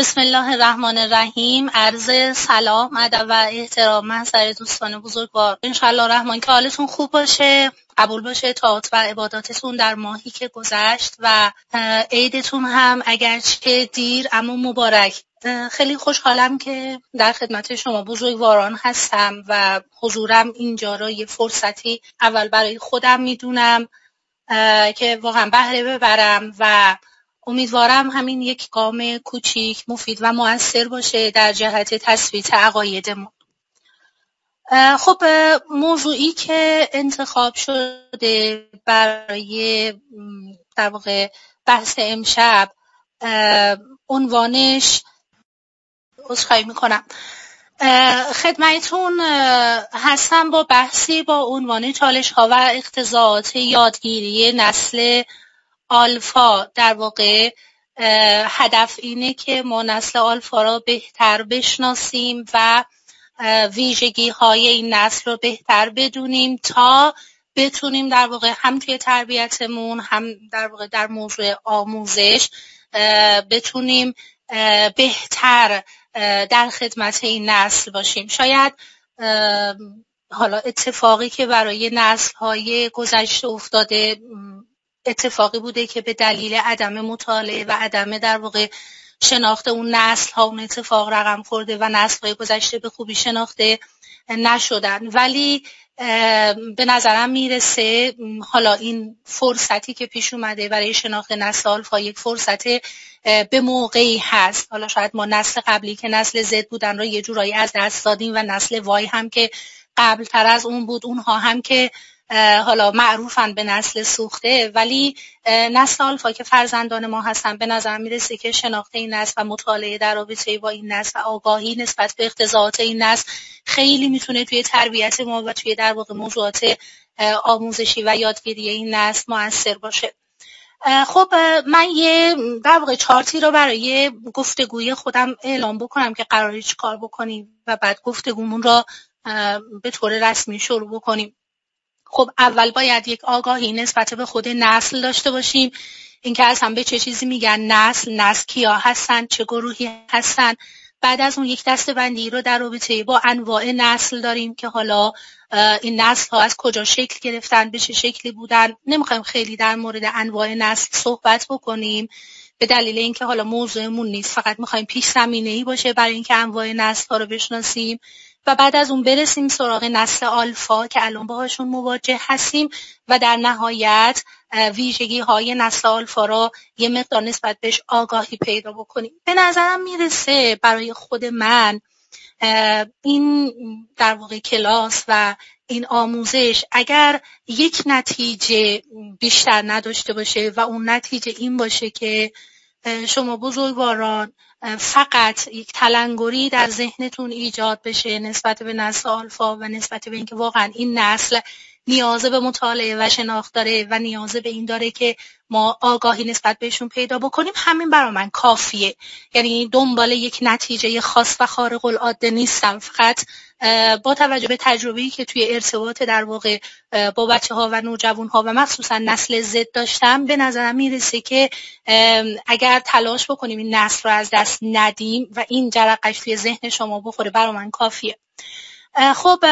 بسم الله الرحمن الرحیم. عرض سلام، ادب و احترام محضر دوستان بزرگوار. انشالله رحمان که حالتون خوب باشه، قبول باشه طاعات و عباداتتون در ماهی که گذشت و عیدتون هم اگرچه دیر اما مبارک. خیلی خوشحالم که در خدمت شما بزرگواران هستم و حضورم اینجا را یه فرصتی اول برای خودم میدونم که واقعا بهره ببرم و امیدوارم همین یک گام کوچیک مفید و مؤثر باشه در جهت تثبیت عقایدمون. خب موضوعی که انتخاب شده برای در واقع بحث امشب عنوانش عذرخواهی میکنم خدمتتون هستم با بحثی با عنوان چالش‌ها و اقتضاعات یادگیری نسل آلفا. در واقع هدف اینه که ما نسل آلفا را بهتر بشناسیم و ویژگی‌های این نسل رو بهتر بدونیم تا بتونیم در واقع هم توی تربیتمون هم در واقع در موضوع آموزش بتونیم بهتر در خدمت این نسل باشیم. شاید حالا اتفاقی که برای نسل‌های گذشته افتاده اتفاقی بوده که به دلیل عدم مطالعه و عدم در واقع شناخت اون نسل ها اون اتفاق رقم خورده و نسل های گذشته به خوبی شناخته نشدن، ولی به نظرم میرسه حالا این فرصتی که پیش اومده برای شناخت نسل آلفا یک فرصت به موقعی هست. حالا شاید ما نسل قبلی که نسل زد بودن رو یه جورایی از دست دادیم و نسل وای هم که قبل تر از اون بود اونها هم که حالا معروفن به نسل سوخته، ولی نسل آلفا که فرزندان ما هستن به نظر میرسه که شناخت این نسل و مطالعه در رابطه با این نسل و آگاهی نسبت به اقتضاعات این نسل خیلی میتونه توی تربیت ما و توی در واقع موضوعات آموزشی و یادگیری این نسل مؤثر باشه. خب من یه در واقع چارتی رو برای گفتگوی خودم اعلام بکنم که قراره چی کار بکنیم و بعد گفتگومون رو به طور رسمی شروع بکنیم. خب اول باید یک آگاهی نسبت به خود نسل داشته باشیم، اینکه اصلا به چه چیزی میگن نسل کیا هستن، چه گروهی هستن. بعد از اون یک دسته‌بندی رو در رابطه با انواع نسل داریم که حالا این نسل ها از کجا شکل گرفتن، به چه شکلی بودن. نمیخوایم خیلی در مورد انواع نسل صحبت بکنیم به دلیل اینکه حالا موضوعمون نیست، فقط میخوایم پیش زمینه‌ای باشه برای اینکه انواع نسل ها رو بشناسیم و بعد از اون برسیم سراغ نسل آلفا که الان باهاشون مواجه هستیم و در نهایت ویژگی های نسل آلفا را یه مقدار نسبت بهش آگاهی پیدا بکنیم. به نظرم میرسه برای خود من این در واقع کلاس و این آموزش اگر یک نتیجه بیشتر نداشته باشه و اون نتیجه این باشه که شما بزرگواران فقط یک تلنگری در ذهنتون ایجاد بشه نسبت به نسل آلفا و نسبت به اینکه واقعا این نسل نیاز به مطالعه و شناخت داره و نیاز به این داره که ما آگاهی نسبت بهشون پیدا بکنیم، همین برای من کافیه. یعنی دنبال یک نتیجه خاص و خارق العاده نیستم، فقط با توجه به تجربه‌ای که توی ارتباط در واقع با بچه‌ها و نوجوان‌ها و مخصوصا نسل زد داشتم به نظرم میرسه که اگر تلاش بکنیم این نسل رو از دست ندیم و این جرقش توی ذهن شما بخوره برای من کافیه. خب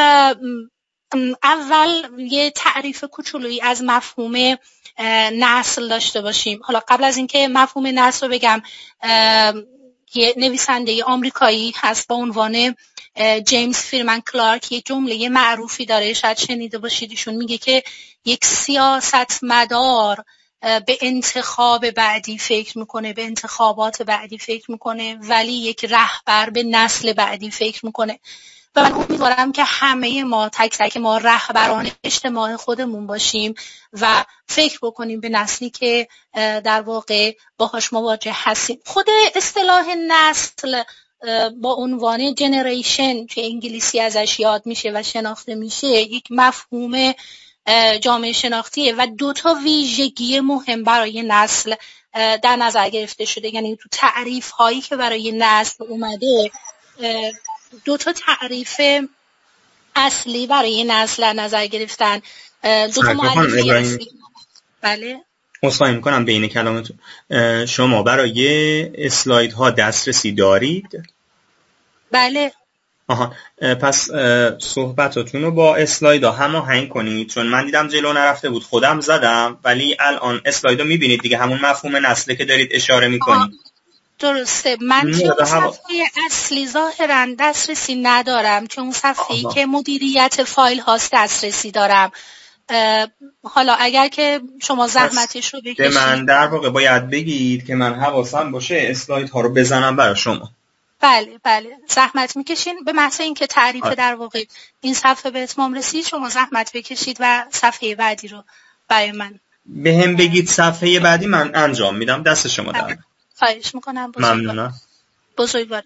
اول یه تعریف کوچولویی از مفهوم نسل داشته باشیم. حالا قبل از اینکه مفهوم نسل رو بگم، یه نویسنده آمریکایی هست با عنوان جیمز فیرمن کلارک، یه جمله معروفی داره، شاید شنیده باشید. ایشون میگه که یک سیاستمدار به انتخاب بعدی فکر میکنه، به انتخابات بعدی فکر میکنه، ولی یک رهبر به نسل بعدی فکر میکنه. و من امیدوارم که همه ما تک تک ما رهبران اجتماع خودمون باشیم و فکر بکنیم به نسلی که در واقع باهاش مواجه هستیم. خود اصطلاح نسل با عنوان جنریشن که انگلیسی ازش یاد میشه و شناخته میشه یک مفهوم جامعه شناختیه و دو تا ویژگی مهم برای نسل در نظر گرفته شده. یعنی تو تعریف هایی که برای نسل اومده دو تا تعریف اصلی برای نسل نظر گرفتن، دو تا معرفی اصلی. بله عذرخواهی میکنم بین کلامتون. شما برای اسلاید ها دسترسی دارید؟ بله. آها، پس صحبتاتون رو با اسلاید ها هماهنگ کنید، چون من دیدم جلو نرفته بود خودم زدم، ولی الان اسلاید ها میبینید دیگه، همون مفهوم نسله که دارید اشاره میکنید. درسته. من توی اون صفحه اصلی ظاهراً دسترسی ندارم، توی اون صفحه‌ای که مدیریت فایل هاست دسترسی دارم. حالا اگر که شما زحمتش رو بکشید، من در واقع باید بگید که من حواسم باشه اسلاید ها رو بزنم برای شما. بله زحمت میکشین. به محض اینکه تعریف در واقع این صفحه به اتمام رسید، شما زحمت بکشید و صفحه بعدی رو برای من به هم بگید. صفحه بعدی من انجام میدم. دست شما در. خواهش میکنم. ممنونم. بزرگوار.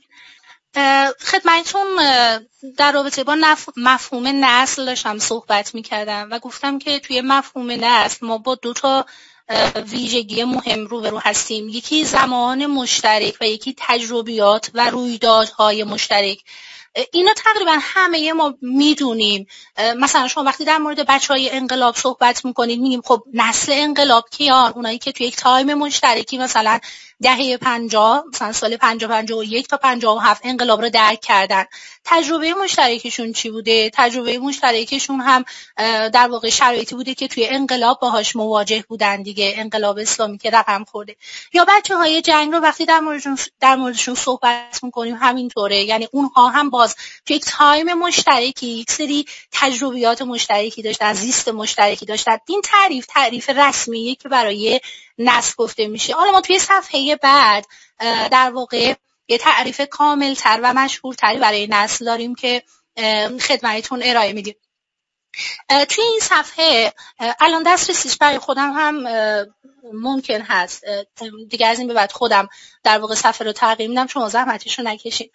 خدمتتون در رابطه با مفهوم نسل داشتم صحبت میکردم و گفتم که توی مفهوم نسل ما با 2 ویژگی مهم روبرو هستیم. یکی زمان مشترک و یکی تجربیات و رویدادهای مشترک. اینا تقریبا همه ما میدونیم. مثلا شما وقتی در مورد بچهای انقلاب صحبت میکنید میگیم خب نسل انقلاب کیان؟ اونایی که توی یک تایم مشترکی مثلا دهه 50 مثلا سال 51 تا 57 انقلاب رو درک کردن. تجربه مشترکشون چی بوده؟ تجربه مشترکشون هم در واقع شرایطی بوده که توی انقلاب باهاش مواجه بودن دیگه، انقلاب اسلامی که رقم خورده. یا بچه‌های جنگ رو وقتی در موردشون صحبت می‌کنیم همینطوره، یعنی اونها هم باز توی یک تایم مشترکی یک سری تجربیات مشترکی داشتن، زیست مشترکی داشتن. این تعریف رسمیه که برای نسل گفته میشه. حالا ما توی صفحه بعد در واقع یه تعریف کامل‌تر و مشهورتری برای نسل داریم که خدمتتون ارائه میدیم. توی این صفحه الان دسترسیش برای خودم هم ممکن هست دیگه، از این به بعد خودم در واقع صفحه رو تغییر میدم، شما زحمتش رو نکشید.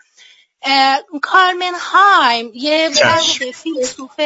کارمن هایم یه فیلسوف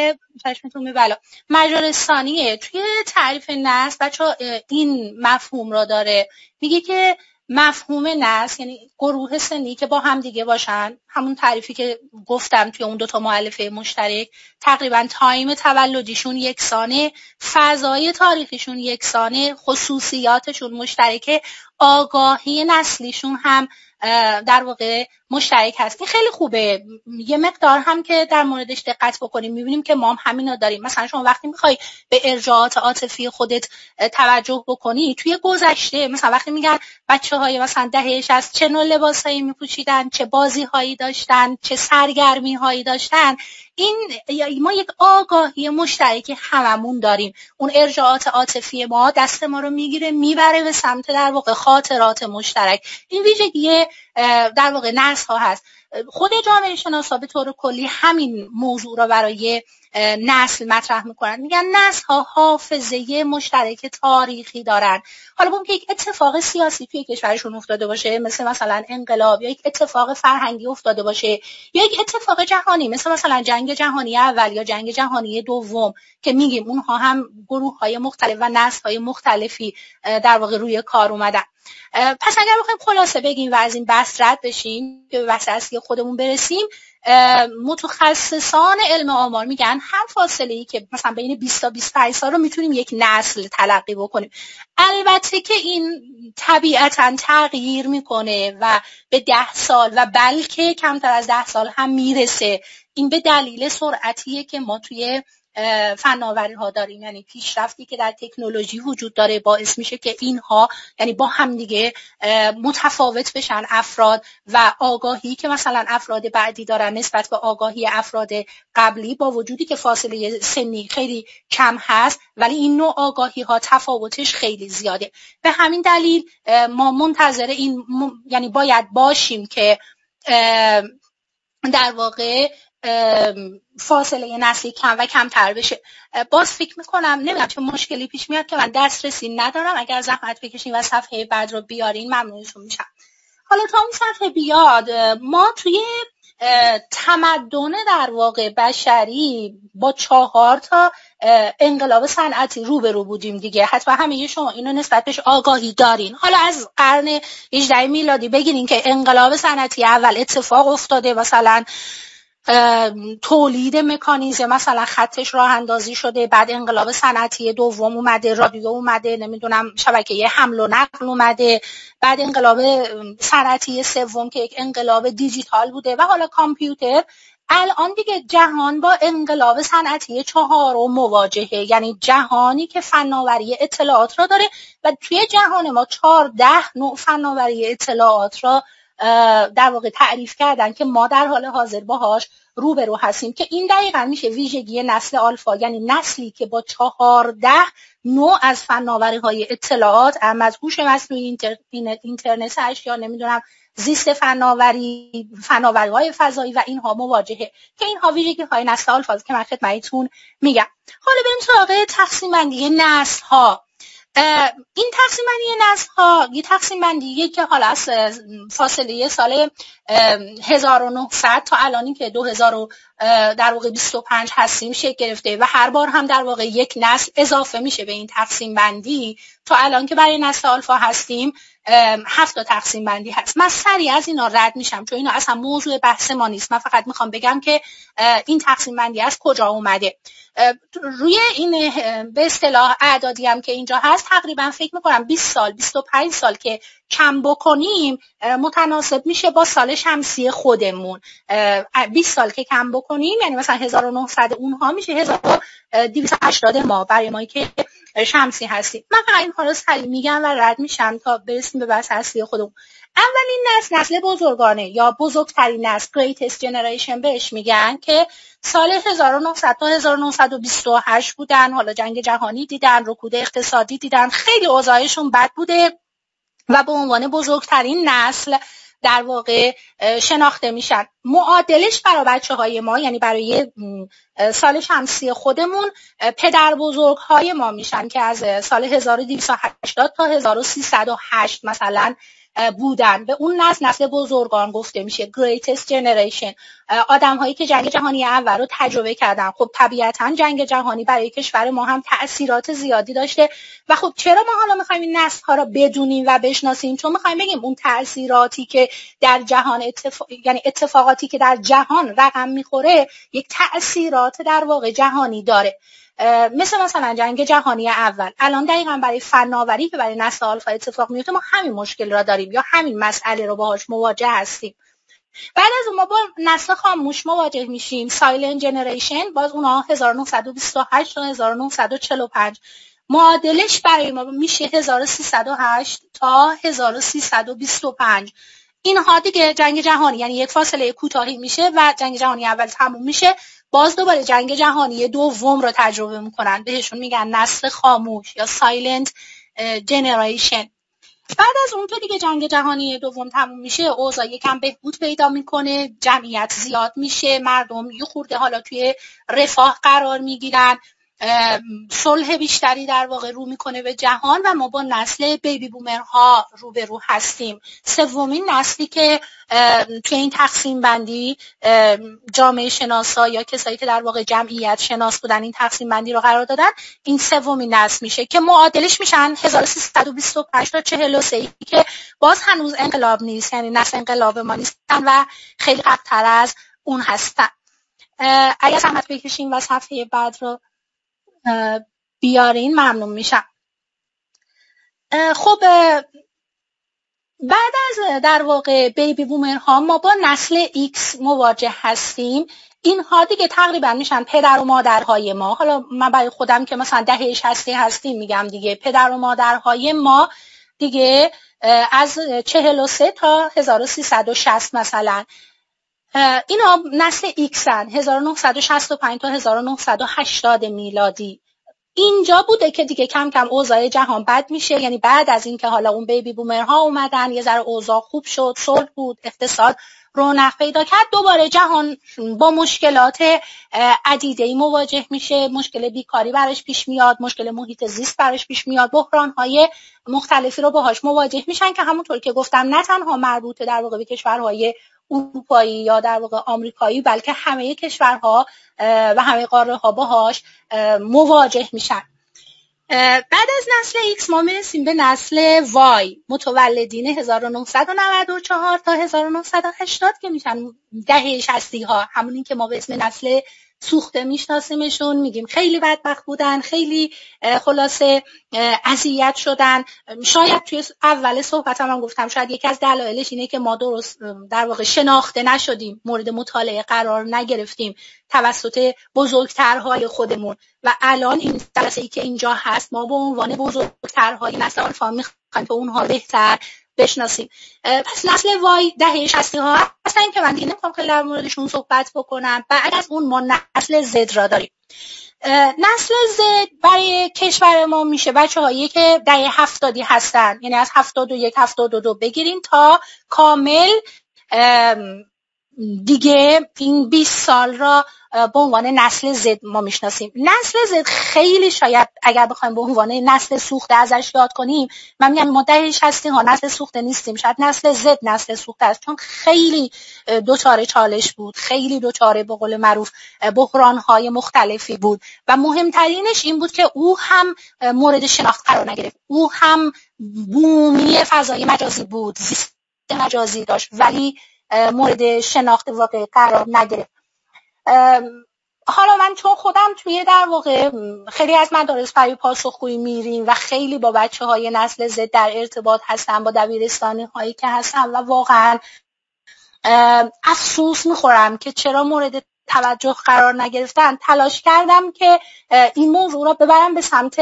مجارستانیه. توی تعریف نسل بچه‌ها این مفهوم را داره، میگه که مفهوم نسل یعنی گروه سنی که با هم دیگه باشن، همون تعریفی که گفتم توی اون 2 مؤلفه مشترک، تقریبا تایم تولدیشون یکسانه، فضای تاریخیشون یکسانه، خصوصیاتشون مشترکه، آگاهی نسلیشون هم در واقع مشترک هست. این خیلی خوبه. یه مقدار هم که در موردش دقت بکنیم میبینیم که ما هم همینا داریم. مثلا شما وقتی میخوای به ارجاعات عاطفی خودت توجه بکنی، توی گذشته مثلا وقتی میگن بچه‌های مثلا دهه 60 چه نوع لباسایی میپوشیدن، چه بازی‌هایی داشتن، چه سرگرمی‌هایی داشتن، این ما یک آگاهی مشترکی هممون داریم. اون ارجاعات عاطفی ما دست ما رو میگیره میبره به سمت در واقع خاطرات مشترک. این ویژگی در واقع نسل ها هست. خود جامعه شناسا به طور کلی همین موضوع را برای نسل مطرح میکنن. میگن نسل ها حافظه مشترک تاریخی دارن. حالا ممکنه یک اتفاق سیاسی توی کشورشون افتاده باشه، مثلا انقلاب، یا یک اتفاق فرهنگی افتاده باشه، یا یک اتفاق جهانی مثلا جنگ جهانی اول یا جنگ جهانی دوم که میگیم اونها هم گروه های مختلف و نسل های مختلفی در واقع روی کار اومدن. پس اگر بخوایم خلاصه بگیم و از این بحث رد بشیم که به بحث اصلی خودمون برسیم، متخصصان علم آمار میگن هر فاصله‌ای که مثلا بین 20 تا 25 سال رو میتونیم یک نسل تلقی بکنیم. البته که این طبیعتاً تغییر میکنه و به 10 سال و بلکه کمتر از 10 سال هم میرسه. این به دلیل سرعتیه که ما توی فناوری ها داریم، یعنی پیشرفتی که در تکنولوژی وجود داره باعث میشه که اینها یعنی با هم دیگه متفاوت بشن افراد، و آگاهی که مثلا افراد بعدی دارن نسبت به آگاهی افراد قبلی، با وجودی که فاصله سنی خیلی کم هست ولی این نوع آگاهی ها تفاوتش خیلی زیاده. به همین دلیل ما منتظر این یعنی باید باشیم که در واقع فاصله نسلی کم و کمتر بشه. باز فکر میکنم نمیدونم چه مشکلی پیش میاد که من دسترسی ندارم. اگر زحمت بکشین و صفحه بعد رو بیارین ممنونتون میشم. حالا تا اون صفحه بیاد، ما توی تمدن در واقع بشری با 4 انقلاب صنعتی روبرو بودیم دیگه. حتما همه شما اینو نسبت بهش آگاهی دارین. حالا از قرن 18 میلادی بگیرین که انقلاب صنعتی اول اتفاق افتاده، مثلا تولید مکانیزم، مثلا خطش راه اندازی شده، بعد انقلاب صنعتی دوم اومده، رادیو اومده، نمیدونم شبکه حمل و نقل اومده، بعد انقلاب صنعتی سوم که یک انقلاب دیجیتال بوده و حالا کامپیوتر. الان دیگه جهان با انقلاب صنعتی چهارم مواجهه، یعنی جهانی که فناوری اطلاعات را داره و توی جهان ما 14 نوع فناوری اطلاعات را در واقع تعریف کردن که ما در حال حاضر باهاش روبرو هستیم، که این دقیقاً میشه ویژگی نسل آلفا، یعنی نسلی که با 14 نوع از فناوری‌های اطلاعات، از هوش مصنوعی، اینترنت اشیا، نمیدونم زیست فناوری‌های فضایی و اینها مواجهه، که اینها ویژگی‌های نسل آلفا که من خدمتتون میگم. حالا بریم سراغ تقسیم بندی نسل‌ها. این تقسیم بندی نسل‌ها یه تقسیم بندیه که حالا از فاصله سال 1900 تا الانی که 2000 در واقع 25 هستیم شکل گرفته و هر بار هم در واقع یک نسل اضافه میشه به این تقسیم بندی تا الان که برای نسل آلفا هستیم 7 تا تقسیم بندی هست. من سریع از اینا رد میشم چون اینا اصلا موضوع بحث ما نیست. من فقط میخوام بگم که این تقسیم بندی از کجا اومده. روی این به اصطلاح اعدادی هم که اینجا هست تقریبا فکر میکنم 20 سال 25 سال که کم بکنیم متناسب میشه با سال شمسی خودمون. 20 سال که کم بکنیم یعنی مثلا 1900 اونها میشه 1280 ما برای ما که شمسی هستیم. من فقط اینها رو سریع میگم و رد میشم تا برسیم به بحث اصلی خودمون. اولین نسل بزرگانه یا بزرگترین نسل Greatest Generation بهش میگن که سال 1900 تا 1928 بودن. حالا جنگ جهانی دیدن، رکود اقتصادی دیدن، خیلی اوضاعشون بد بوده و به عنوان بزرگترین نسل در واقع شناخته میشن. معادلش برای بچه‌های ما یعنی برای سال شمسی خودمون پدر بزرگ های ما میشن که از سال 1280 تا 1308 مثلا بودن. به اون نسل بزرگان گفته میشه Greatest Generation. آدم هایی که جنگ جهانی اول رو تجربه کردن. خب طبیعتا جنگ جهانی برای کشور ما هم تأثیرات زیادی داشته و خب چرا ما حالا میخوایم این نسل ها رو بدونیم و بشناسیم؟ چون میخوایم بگیم اون تأثیراتی که در جهان یعنی اتفاقاتی که در جهان رقم میخوره یک تأثیرات در واقع جهانی داره. مثلا جنگ جهانی اول الان دقیقاً برای فناوری که برای نسل آلفا اتفاق میفته ما همین مشکل را داریم یا همین مسئله رو باهاش مواجه هستیم. بعد از اون ما با نسل خاموش مواجه میشیم سایلنت جنریشن. باز اونها 1928 تا 1945 معادلش برای ما میشه 1308 تا 1325. اینها دیگه جنگ جهانی یعنی یک فاصله کوتاهی میشه و جنگ جهانی اول تموم میشه. باز دوباره جنگ جهانی دوم رو تجربه میکنن. بهشون میگن نسل خاموش یا سایلنت جنریشن. بعد از اون که دیگه جنگ جهانی دوم تموم میشه اوضاع یکم بهبود پیدا میکنه، جمعیت زیاد میشه، مردم یه خورده حالا توی رفاه قرار میگیرن، صلح بیشتری در واقع رو میکنه به جهان و ما با نسل بیبی بومرها روبرو هستیم. سومین نسلی که توی این تقسیم بندی جامعه شناسا یا کسایی که در واقع جمعیت شناس بودن این تقسیم بندی رو قرار دادن، این سومین نسل میشه که معادلش میشن 1325 تا 43 که باز هنوز انقلاب نیست، یعنی نسل انقلاب ما نیستن و خیلی قبل‌تر از اون هستن. اگر زحمت بکشین و صفحه بعد رو بیارین ممنون میشم. خب بعد از در واقع بیبی بومرها ما با نسل ایکس مواجه هستیم. اینها دیگه تقریبا میشن پدر و مادرهای ما. حالا من برای خودم که مثلا دهه 60 هستیم میگم دیگه پدر و مادرهای ما دیگه از 43 تا 1360 مثلا اینا نسل ایکسن. 1965 تا 1980 میلادی اینجا بوده که دیگه کم کم اوضاع جهان بد میشه. یعنی بعد از اینکه حالا اون بیبی بومرها اومدن یه ذره اوضاع خوب شد، صلح بود، اقتصاد رونق پیدا کرد، دوباره جهان با مشکلات عدیده‌ای مواجه میشه. مشکل بیکاری براش پیش میاد، مشکل محیط زیست براش پیش میاد، بحران‌های مختلفی رو باهاش مواجه میشن که همونطور که گفتم نه تنها مربوط در واقع به کشورهای اروپایی یا در واقع آمریکایی بلکه همه کشورها و همه قاره ها باهاش مواجه میشن. بعد از نسل X ما میرسیم به نسل Y، متولدین 1994 تا 1980 که میشن دهه 60 ها، همونین که ما به اسم نسل سوخته میشناسیمشون. میگیم خیلی بدبخت بودن، خیلی خلاصه اذیت شدن. شاید توی اول صحبتم هم گفتم شاید یکی از دلایلش اینه که ما درست در واقع شناخته نشدیم، مورد مطالعه قرار نگرفتیم توسط بزرگترهای خودمون و الان این جلسه‌ای که اینجا هست ما به عنوان بزرگترهای نسل آلفا میخوایم که اونها بهتر بشناسیم. پس نسل وای دهه 60 ها هستن که من دیگه نمیخوام خیلی در موردشون صحبت بکنم. بعد از اون ما نسل زد را داریم. نسل زد برای کشور ما میشه بچه‌هایی که دهه 70 هستن، یعنی از 71 72 بگیریم تا کامل دیگه این 20 سال را به عنوان نسل زد ما میشناسیم. نسل زد خیلی شاید اگر بخوایم به عنوان نسل سوخته ازش یاد کنیم، من میگم ما دهه 60 ها نسل سوخته نیستیم، شاید نسل زد نسل سوخته است، چون خیلی دوچاره چالش بود، خیلی دوچاره به قول معروف بحران‌های مختلفی بود و مهمترینش این بود که او هم مورد شناخت قرار نگرفت، او هم بومی فضای مجازی بود، زیست مجازی داشت ولی مورد شناخت واقعی قرار نگرفت. حالا من چون خودم توی در واقع خیلی از مدارس برای پاسخگویی میریم و خیلی با بچه‌های نسل زد در ارتباط هستم، با دبیرستانی هایی که هستم و واقعا افسوس میخورم که چرا مورد توجه قرار نگرفتن. تلاش کردم که این موضوع را ببرم به سمت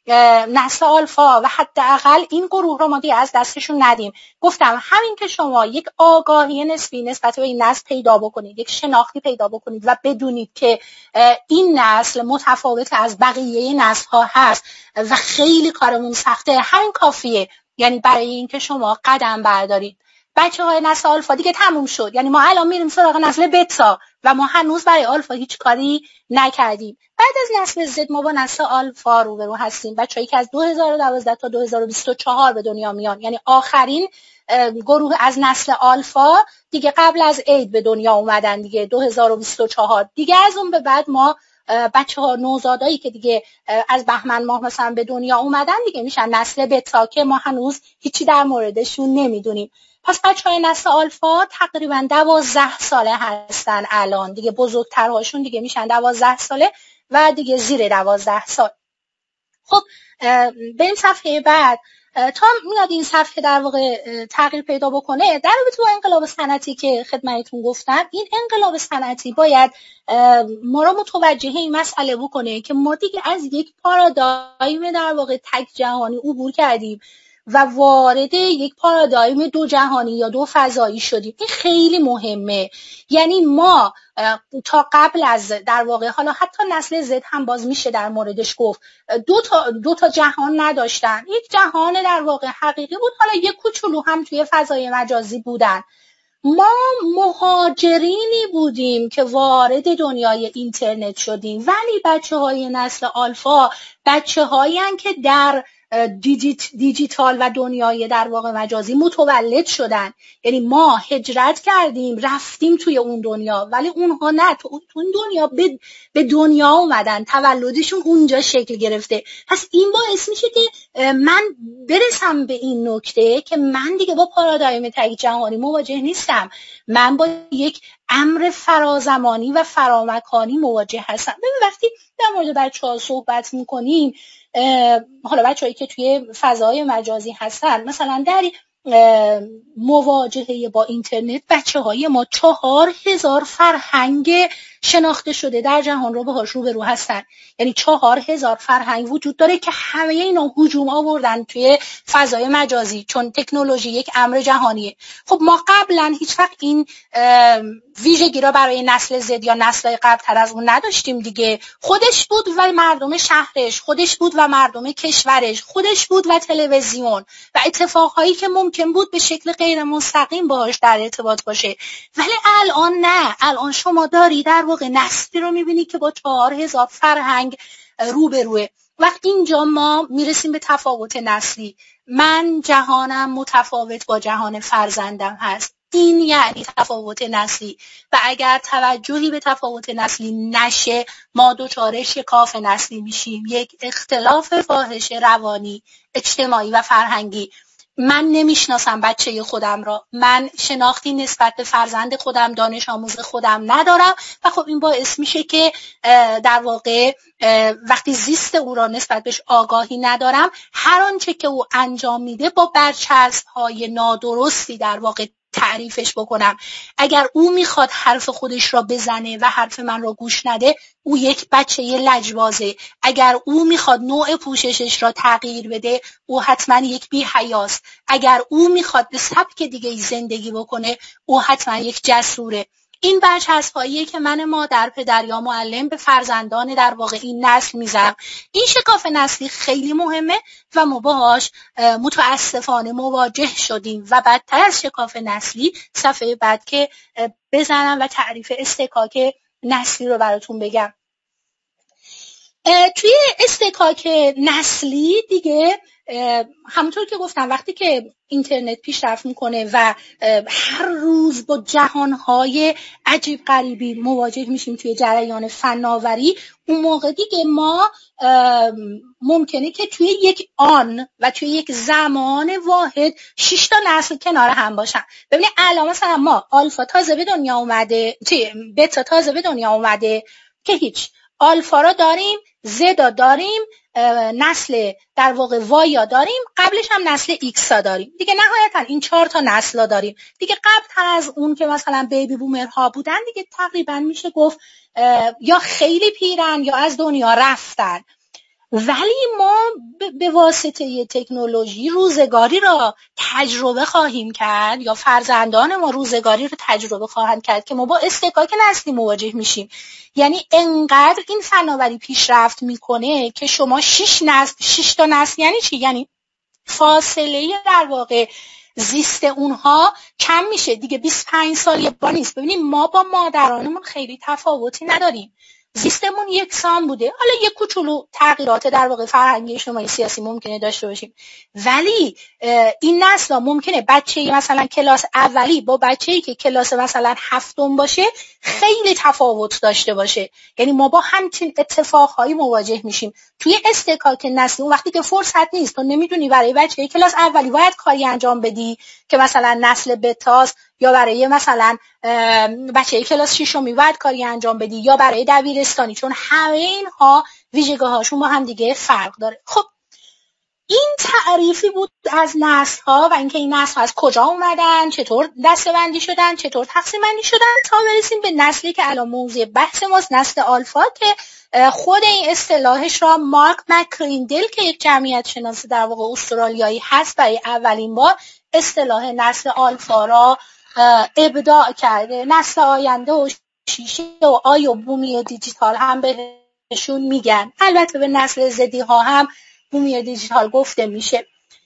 نسل آلفا و حداقل این گروه رو ما دیگه از دستشون ندیم. گفتم همین که شما یک آگاهی نسبی نسبت به این نسل پیدا بکنید، یک شناختی پیدا بکنید و بدونید که این نسل متفاوت از بقیه نسل ها هست و خیلی کارمون سخته، همین کافیه. یعنی برای این که شما قدم بردارید. بچه‌های نسل آلفا دیگه تموم شد، یعنی ما الان میریم سراغ نسل بتا و ما هنوز برای آلفا هیچ کاری نکردیم. بعد از نسل زد ما با نسل آلفا روبرو هستیم، بچه‌ای که از 2012 تا 2024 به دنیا میان، یعنی آخرین گروه از نسل آلفا دیگه قبل از عید به دنیا اومدن دیگه 2024. دیگه از اون به بعد ما بچه‌ها نوزادایی که دیگه از بهمن ماه مثلا به دنیا اومدن دیگه میشن نسل بتا که ما هنوز هیچی در موردشون نمیدونیم. پس بچه‌های نسل آلفا تقریبا 12 ساله هستن الان دیگه، بزرگترهاشون دیگه میشن 12 ساله و دیگه زیر 12 سال. خب بریم صفحه بعد. تا میاد این صفحه در واقع تغییر پیدا بکنه در رابطه با انقلاب صنعتی که خدمتتون گفتم، این انقلاب صنعتی باید ما را متوجه این مسئله بکنه که ما دیگه از یک پارادایم در واقع تک جهانی عبور کردیم و وارد یک پارادایم دو جهانی یا دو فضایی شدیم. این خیلی مهمه. یعنی ما تا قبل از در واقع حالا حتی نسل زد هم باز میشه در موردش گفت دو تا جهان نداشتن. یک جهان در واقع حقیقی بود، حالا یک کوچولو هم توی فضای مجازی بودن. ما مهاجرینی بودیم که وارد دنیای اینترنت شدیم، ولی بچه‌های نسل آلفا بچه‌هایی هستند که در دیجیتال و دنیای در واقع مجازی متولد شدن. یعنی ما هجرت کردیم رفتیم توی اون دنیا، ولی اونها نه، تو اون دنیا به دنیا اومدن، تولدشون اونجا شکل گرفته. پس این باعث میشه که من برسم به این نکته که من دیگه با پارادایم تک جهانی مواجه نیستم، من با یک امر فرازمانی و فرامکانی مواجه هستم. ببین وقتی در مورد بچه‌ها صحبت میکنیم، حالا بچه‌هایی که توی فضای مجازی هستن، مثلا در مواجهه با اینترنت بچه‌های ما 4000 فرهنگ شناخته شده در جهان رو باهاش روبرو هستن. یعنی 4000 فرهنگ وجود داره که همه اینا هجوم آوردن توی فضای مجازی، چون تکنولوژی یک امر جهانیه. خب ما قبلا هیچ وقت این ویژگی را برای نسل زد یا نسل قبل‌تر از اون نداشتیم دیگه. خودش بود و مردم شهرش، خودش بود و مردم کشورش، خودش بود و تلویزیون و اتفاقهایی که ممکن بود به شکل غیر مستقیم باهاش در ارتباط باشه. ولی الان نه، الان شما داری در واقع نسلی رو میبینی که با 4000 فرهنگ روبروه. وقت اینجا ما میرسیم به تفاوت نسلی. من جهانم متفاوت با جهان فرزندم هست. این یعنی تفاوت نسلی و اگر توجهی به تفاوت نسلی نشه ما دچار شکاف نسلی میشیم، یک اختلاف فاحش روانی، اجتماعی و فرهنگی. من نمیشناسم بچه خودم را، من شناختی نسبت به فرزند خودم، دانش آموز خودم ندارم و خب این باعث میشه که در واقع وقتی زیست او را نسبت بهش آگاهی ندارم، هر آنچه که او انجام میده با برچسب‌های نادرستی در واقع تعریفش بکنم. اگر او میخواد حرف خودش را بزنه و حرف من را گوش نده، او یک بچه لجبازه. اگر او میخواد نوع پوششش را تغییر بده، او حتما یک بی‌حیاست. اگر او میخواد به سبک دیگه زندگی بکنه، او حتما یک جسوره. این برچسب‌هاییه که من مادر، پدر یا معلم به فرزندان در واقع این نسل میذارم. این شکاف نسلی خیلی مهمه و ما باهاش متاسفانه مواجه شدیم و بدتر از شکاف نسلی صفحه بعد که بزنم و تعریف اصطکاک نسلی رو براتون بگم. توی اصطکاک نسلی دیگه همونطور که گفتم وقتی که اینترنت پیشرفت میکنه و هر روز با جهانهای عجیب غریبی مواجه میشیم توی جریان فناوری، اون موقع دیگه ما ممکنه که توی یک آن و توی یک زمان واحد 6 تا نسل کنار هم باشن. ببینید الان مثلا ما آلفا تازه به دنیا اومده، بتا تازه به دنیا اومده که هیچ، آلفا را داریم، زدا داریم، نسل در واقع وایا داریم، قبلش هم نسل ایکس ها داریم. دیگه نهایتا این 4 تا نسل ها داریم. دیگه قبلتر از اون که مثلا بیبی بومرها بودن دیگه تقریبا میشه گفت یا خیلی پیرن یا از دنیا رفتن. ولی ما به واسطه تکنولوژی روزگاری را تجربه خواهیم کرد یا فرزندان ما روزگاری رو تجربه خواهند کرد که ما با اصطکاک نسلی مواجه میشیم. یعنی انقدر این فناوری پیشرفت میکنه که شما 6 تا نسل یعنی چی؟ یعنی فاصله در واقع زیست اونها کم میشه دیگه. 25 سال یه بار نیست. ببینید ما با مادرانمون خیلی تفاوتی نداریم، زیستمون یکسان بوده. حالا یک کوچولو تغییرات در واقع فرهنگی اجتماعی سیاسی ممکنه داشته باشیم، ولی این نسل ممکنه بچه‌ای مثلا کلاس اولی با بچه‌ای که کلاس مثلا هفتم باشه خیلی تفاوت داشته باشه. یعنی ما با همچین اتفاقهایی مواجه میشیم توی اصطکاک نسلی. اون وقتی که فرصت نیست، تو نمیدونی برای بچه‌ای کلاس اولی باید کاری انجام بدی که مثلا نسل بتاست، یا برای مثلا بچه کلاس ششمی باید کاری انجام بدی، یا برای دبیرستانی، چون همه اینها ویژگی‌هاشون با هم دیگه فرق داره. خب این تعریفی بود از نسل‌ها و اینکه این نسل‌ها از کجا اومدن، چطور دسته‌بندی شدن، چطور تقسیم بندی شدن، تا برسیم به نسلی که الان موضوع بحث ماست، نسل آلفا، که خود این اصطلاحش را مارک مک‌کریندل که یک جمعیت شناس در واقع استرالیایی هست برای اولین بار اصطلاح نسل آلفا را ابداع کرده. نسل آینده و شیشه و آی و بومی دیجیتال هم بهشون میگن. البته به نسل زدی ها هم بومی دیجیتال گفته میشه.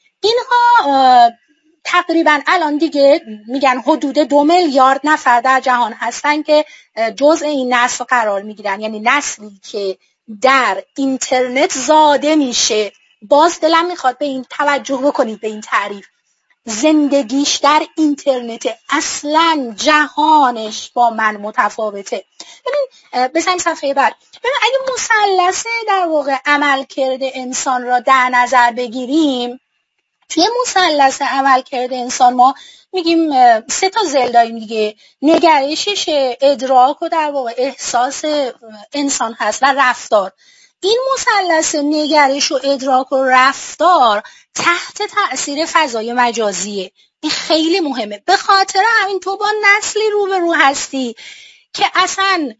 اینها تقریبا الان دیگه میگن حدود 2 میلیارد نفر در جهان هستن که جزء این نسل قرار میگیرن. یعنی نسلی که در اینترنت زاده میشه. باز دلم میخواد به این توجه بکنید، به این تعریف. زندگیش در اینترنت، اصلا جهانش با من متفاوته. ببین بزنیم صفحه بعد. ببین اگه مثلث در واقع عملکرد انسان را در نظر بگیریم، توی مثلث عملکرد انسان ما میگیم 3 تا ضلع داریم دیگه. نگرشش، ادراک و در واقع احساس انسان هست و رفتار. این مثلث نگرش و ادراک و رفتار تحت تأثیر فضای مجازیه. این خیلی مهمه. به خاطر همین تو با نسلی روبرو هستی که اصلا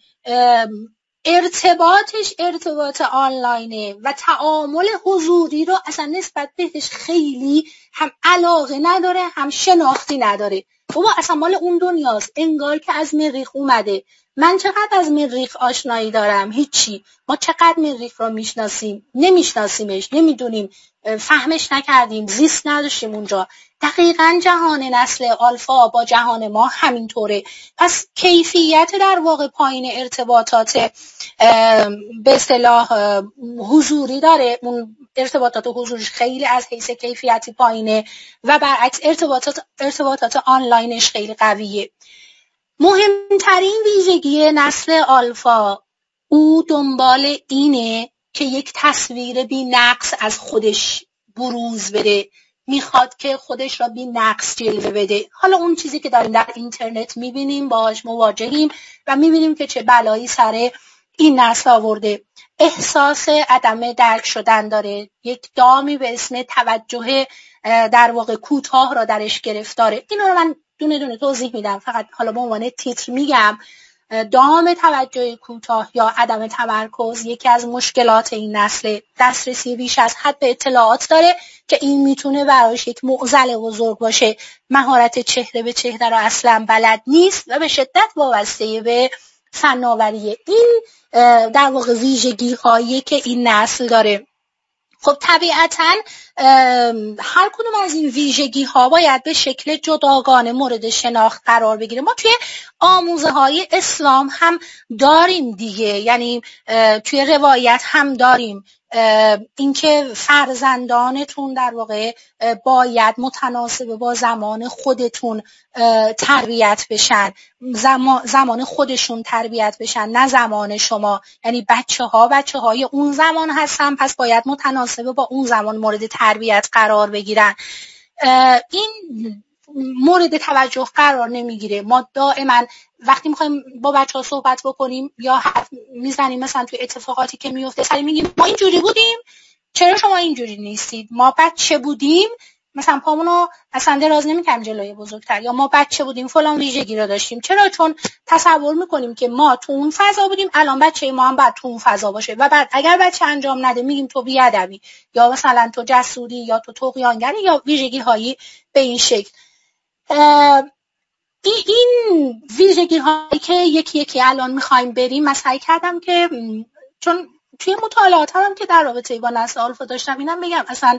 ارتباطش ارتباط آنلاینه و تعامل حضوری رو اصلا نسبت بهش خیلی هم علاقه نداره، هم شناختی نداره. بابا اصلا مال اون دنیاست، انگار که از مریخ اومده. من چقدر از مریخ آشنایی دارم؟ هیچی. ما چقدر مریخ رو میشناسیم؟ نمیشناسیمش، نمیدونیم، فهمش نکردیم، زیست نداشتیم اونجا. دقیقاً جهان نسل آلفا با جهان ما همینطوره. پس کیفیت در واقع پایین ارتباطات به اصطلاح حضوری داره، اون ارتباطات حضوریش خیلی از حیث کیفیتی پایینه و برعکس ارتباطات آنلاینش خیلی قویه. مهمترین ویژگی نسل آلفا، او دنبال اینه که یک تصویر بی نقص از خودش بروز بده، میخواد که خودش را بی نقص جلوه بده. حالا اون چیزی که داریم در اینترنت میبینیم، باهاش مواجهیم و میبینیم که چه بلایی سر این نسل آورده. احساس عدم درک شدن داره، یک دامی به اسم توجه در واقع کوتاه را درش گرفتاره. اینا رو من دونه دونه توضیح میدم، فقط حالا به عنوان تیتر میگم. دام توجه کوتاه یا عدم تمرکز یکی از مشکلات این نسل. دسترسی بیش از حد به اطلاعات داره که این میتونه براش یک معضل بزرگ باشه. مهارت چهره به چهره رو اصلا بلد نیست و به شدت وابسته به فناوری. این در واقع ویژگی هایی که این نسل داره. خب طبیعتاً هر کدوم از این ویژگی ها باید به شکل جداگانه مورد شناخت قرار بگیره. ما توی آموزه های اسلام هم داریم دیگه، یعنی توی روایت هم داریم اینکه فرزندانتون در واقع باید متناسب با زمان خودتون تربیت بشن، زمان خودشون تربیت بشن، نه زمان شما. یعنی بچه های اون زمان هستن، پس باید متناسب با اون زمان مورد تربیت قرار بگیرن. این مورد توجه قرار نمیگیره. ما دائما وقتی میخوایم با بچه‌ها صحبت بکنیم یا حرف میزنیم مثلا توی اتفاقاتی که میفته، سری میگیم ما اینجوری بودیم، چرا شما اینجوری نیستید؟ ما بچه بودیم مثلا پامونو اصلا دراز نمی‌کردیم جلوی بزرگتر، یا ما بچه بودیم فلان ویژگی رو داشتیم. چرا؟ چون تصور میکنیم که ما تو اون فضا بودیم، الان بچه ما هم باید تو اون فضا باشه و بعد اگر بچه انجام نده میگیم تو بی‌ادبی، یا مثلا تو جسوری، یا تو طغیانگری، یا ویژگی هایی به این شکل. این ویژگی هایی که یکی یکی الان میخوایم بریم، من سعی کردم که چون توی مطالعات هم که در رابطه با نسل آلفا داشتم اینم بگم، اصلا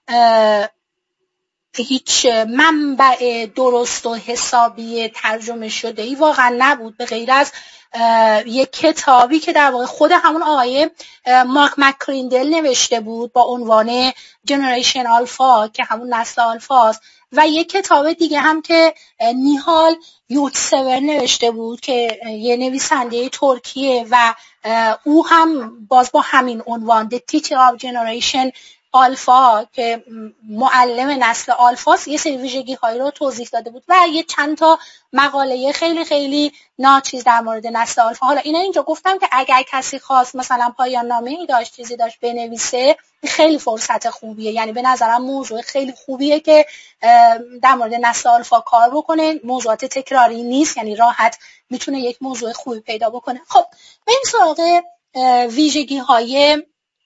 هیچ منبع درست و حسابی ترجمه شده ای واقعا نبود به غیر از یک کتابی که در واقع خود همون آقای مارک مکریندل نوشته بود با عنوان جنریشن آلفا که همون نسل آلفاست، و یک کتاب دیگه هم که نیهال یوتسور نوشته بود که یه نویسنده ترکیه و او هم باز با همین عنوان The Teacher of Generation آلفا که معلم نسل آلفاست، یه سری ویژگی هایی رو توضیح داده بود و یه چند تا مقاله خیلی خیلی ناچیز در مورد نسل آلفا. حالا اینا اینجا گفتم که اگر کسی خواست مثلا پایان نامه‌ای داشت، چیزی داشت بنویسه، خیلی فرصت خوبیه. یعنی به نظرم موضوع خیلی خوبیه که در مورد نسل آلفا کار بکنه. موضوعات تکراری نیست، یعنی راحت میتونه یک موضوع خوبی پیدا بکنه. خب بریم سراغ ویژگی های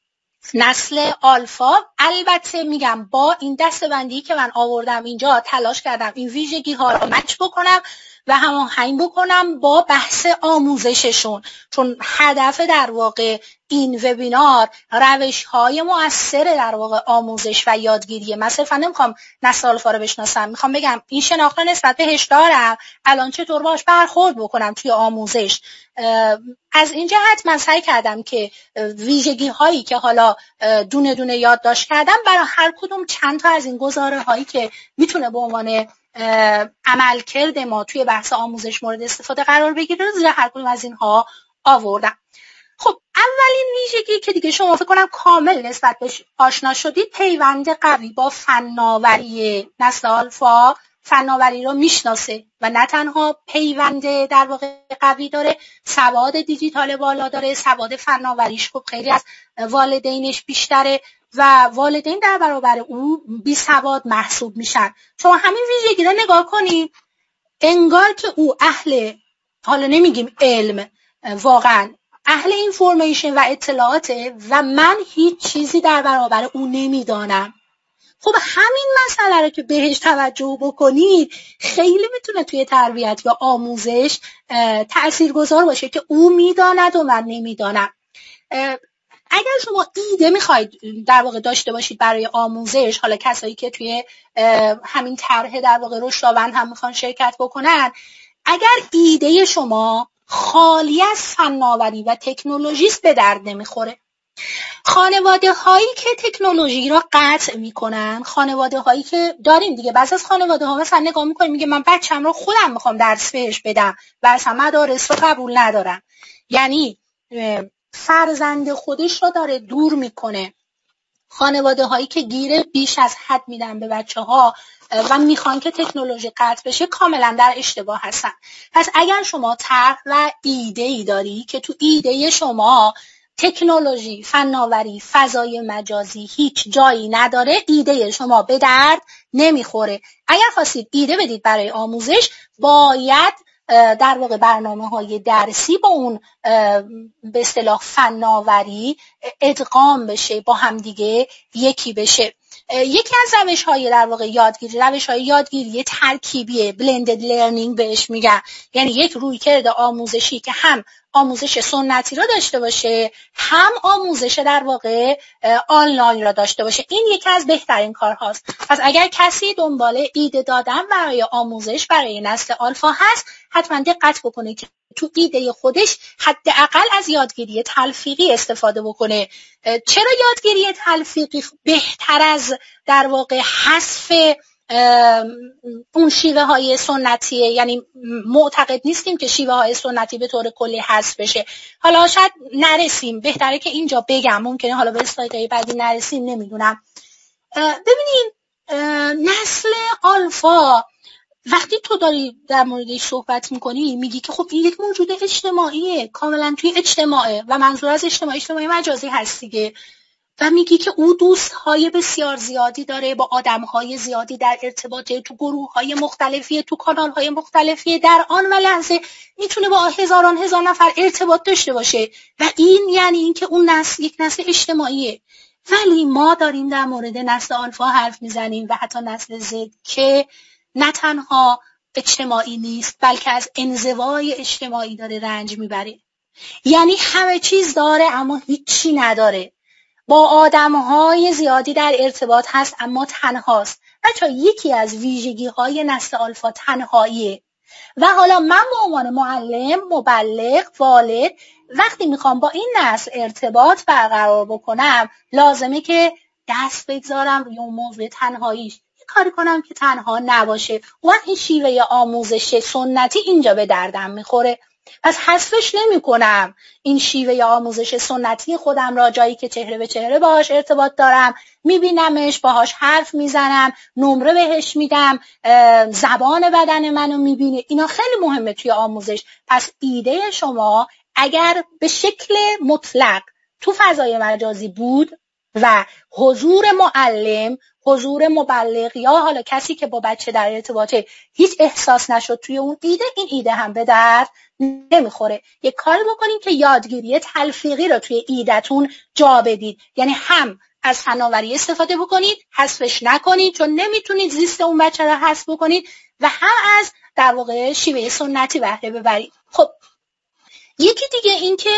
نسل آلفا. البته میگم با این دسته‌بندی که من آوردم اینجا تلاش کردم این ویژگی ها رو مچ بکنم و هماهنگ بکنم با بحث آموزششون، چون هدف در واقع این وبینار روش های مؤثر در واقع آموزش و یادگیریه. من صرفا نمیخوام نسل آلفا رو بشناسم، میخوام بگم این شناخت رو نسبت بهش دارم، الان چطور باهاش برخورد بکنم توی آموزش. از این جهت من سعی کردم که ویژگی هایی که حالا دونه دونه یادداشت کردم برای هر کدوم چند تا از این گزاره هایی که میتونه به عنوان عملکرد ما توی بحث آموزش مورد استفاده قرار بگیره رو زیر هر کدوم از اینها آوردم. خب اولین ویژگی که دیگه شما فکر کنم کامل نسبت بهش آشنا شدید، پیوند قوی با فناوری. نسل آلفا فناوری رو میشناسه و نه تنها پیوند در واقع قوی داره، سواد دیجیتال بالا داره، سواد فناوریش خب خیلی از والدینش بیشتره و والدین در برابر او بی سواد محسوب میشن. شما همین ویژگی رو نگاه کنید، انگار که او اهل، حالا نمیگیم علم، واقعا اهل اینفورمیشن و اطلاعاته و من هیچ چیزی در برابر او نمیدانم. خب همین مسئله رو که بهش توجه بکنید خیلی میتونه توی تربیت یا آموزش تاثیرگذار باشه که او میداند و من نمیدانم. اگر شما ایده میخواید در واقع داشته باشید برای آموزش، حالا کسایی که توی همین طرح در واقع رشدآوند هم میخوان شرکت بکنن، اگر ایده شما خالی از فناوری و تکنولوژی است به درد نمیخوره. خانواده هایی که تکنولوژی را قطع میکنن، خانواده هایی که داریم دیگه، بعضی از خانواده ها مثلا نگاه میکنیم میگه من بچم رو خودم میخوام درس بهش بدم و اصلا مدارس رو قبول ندارم، یعنی فرزند خودش رو داره دور میکنه. خانواده هایی که گیر بیش از حد میدن به بچه ها و میخوان که تکنولوژی قطع بشه کاملا در اشتباه هستن. پس اگر شما طرح و ایده ای داری که تو ایده شما تکنولوژی، فناوری، فضای مجازی هیچ جایی نداره، ایده شما به درد نمیخوره. اگر خواستید ایده بدید برای آموزش، باید در واقع برنامه‌های درسی با اون به اصطلاح فناوری ادغام بشه، با هم دیگه یکی بشه. یکی از روش‌های در واقع یادگیری ترکیبی blended learning بهش میگن، یعنی یک رویکرد آموزشی که هم آموزش سنتی را داشته باشه هم آموزش در واقع آنلاین را داشته باشه. این یکی از بهترین کارهاست. پس اگر کسی دنبال ایده دادن برای آموزش برای نسل آلفا هست، حتما دقت بکنه که تو ایده خودش حداقل از یادگیری تلفیقی استفاده بکنه. چرا یادگیری تلفیقی بهتر از در واقع حذف اون شیوه های سنتیه؟ یعنی معتقد نیستیم که شیوه های سنتی به طور کلی حذف بشه. حالا شاید نرسیم، بهتره که اینجا بگم، ممکنه حالا به اسلایدهای بعدی نرسیم، نمیدونم. ببینین نسل آلفا وقتی تو داری در موردش صحبت میکنی میگی که خب این یک موجود اجتماعیه، کاملا توی اجتماعه و منظور از اجتماعی مجازی هست دیگه، و میگی که او دوستهای بسیار زیادی داره، با آدمهای زیادی در ارتباطه، تو گروههای مختلفیه، تو کانالهای مختلفیه، در آن و لحظه میتونه با هزار نفر ارتباط داشته باشه و این یعنی این که اون نسل یک نسل اجتماعیه. ولی ما داریم در مورد نسل آلفا حرف میزنیم و حتی نسل زد که نه تنها اجتماعی نیست بلکه از انزوای اجتماعی داره رنج میبره. یعنی همه چیز داره اما هیچی نداره، با آدمهای زیادی در ارتباط هست اما تنهاست. بچه‌ها یکی از ویژگی‌های نسل آلفا تنهاییه. و حالا من به عنوان معلم، مبلغ، والد وقتی میخوام با این نسل ارتباط برقرار بکنم لازمه که دست بگذارم روی اون موضوع تنهاییش، کاری کنم که تنها نباشه. و این شیوه آموزش سنتی اینجا به دردم میخوره، پس حذفش نمی کنم. این شیوه آموزش سنتی خودم را جایی که چهره به چهره باهاش ارتباط دارم، میبینمش، باهاش حرف میزنم، نمره بهش میدم، زبان بدن منو میبینه، اینا خیلی مهمه توی آموزش. پس ایده شما اگر به شکل مطلق تو فضای مجازی بود و حضور معلم، حضور مبلغ یا حالا کسی که با بچه در ارتباطه هیچ احساس نشد توی اون ایده، این ایده هم به درد نمیخوره. یک کاری بکنین که یادگیری تلفیقی رو توی ایده‌تون جا بدید، یعنی هم از فناوری استفاده بکنید، حذفش نکنید چون نمیتونید زیست اون بچه رو حذف بکنید، و هم از در واقع شیوه سنتی بهره ببرید. خب یکی دیگه این که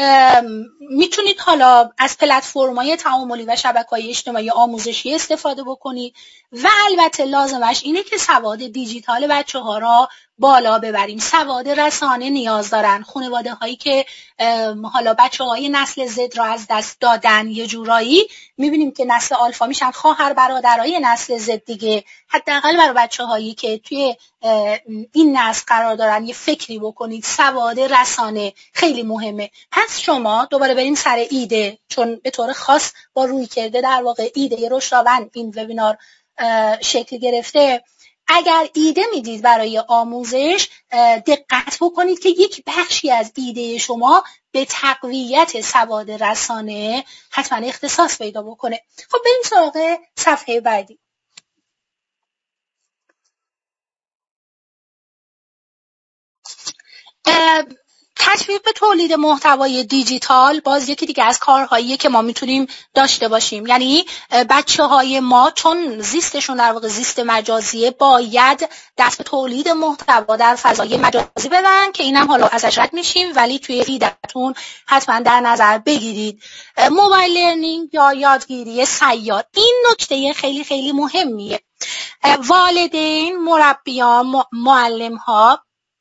میتونید حالا از پلتفرم‌های تعاملی و شبکه‌های اجتماعی آموزشی استفاده بکنید و البته لازمش اینه که سواد دیجیتال بچه‌ها را بالا ببریم. سواد رسانه نیاز دارن. خانواده هایی که حالا بچه‌های نسل زد را از دست دادن، یه جورایی میبینیم که نسل آلفا میشن خواهر برادرای نسل زد دیگه. حداقل برای بچه‌هایی که توی این نسل قرار دارن یه فکری بکنید. سواد رسانه خیلی مهمه. پس شما دوباره بریم سر ایده، چون به طور خاص با روی کرده در واقع ایده رشدآور این وبینار شکل گرفته. اگر ایده میدید برای آموزش، دقت بکنید که یک بخشی از ایده شما به تقویت سواد رسانه حتما اختصاص پیدا بکنه. خب بریم سراغ صفحه بعدی. تشویق به تولید محتوای دیجیتال باز یکی دیگه از کارهاییه که ما میتونیم داشته باشیم. یعنی بچه‌های ما چون زیستشون در واقع زیست مجازیه، باید دست به تولید محتوا در فضای مجازی ببرن که اینم حالا ازش رد میشیم، ولی توی ایده‌تون حتما در نظر بگیرید. موبایل لرنینگ یا یادگیری سیار، این نکته خیلی خیلی مهمیه. والدین، مربیان، معلم‌ها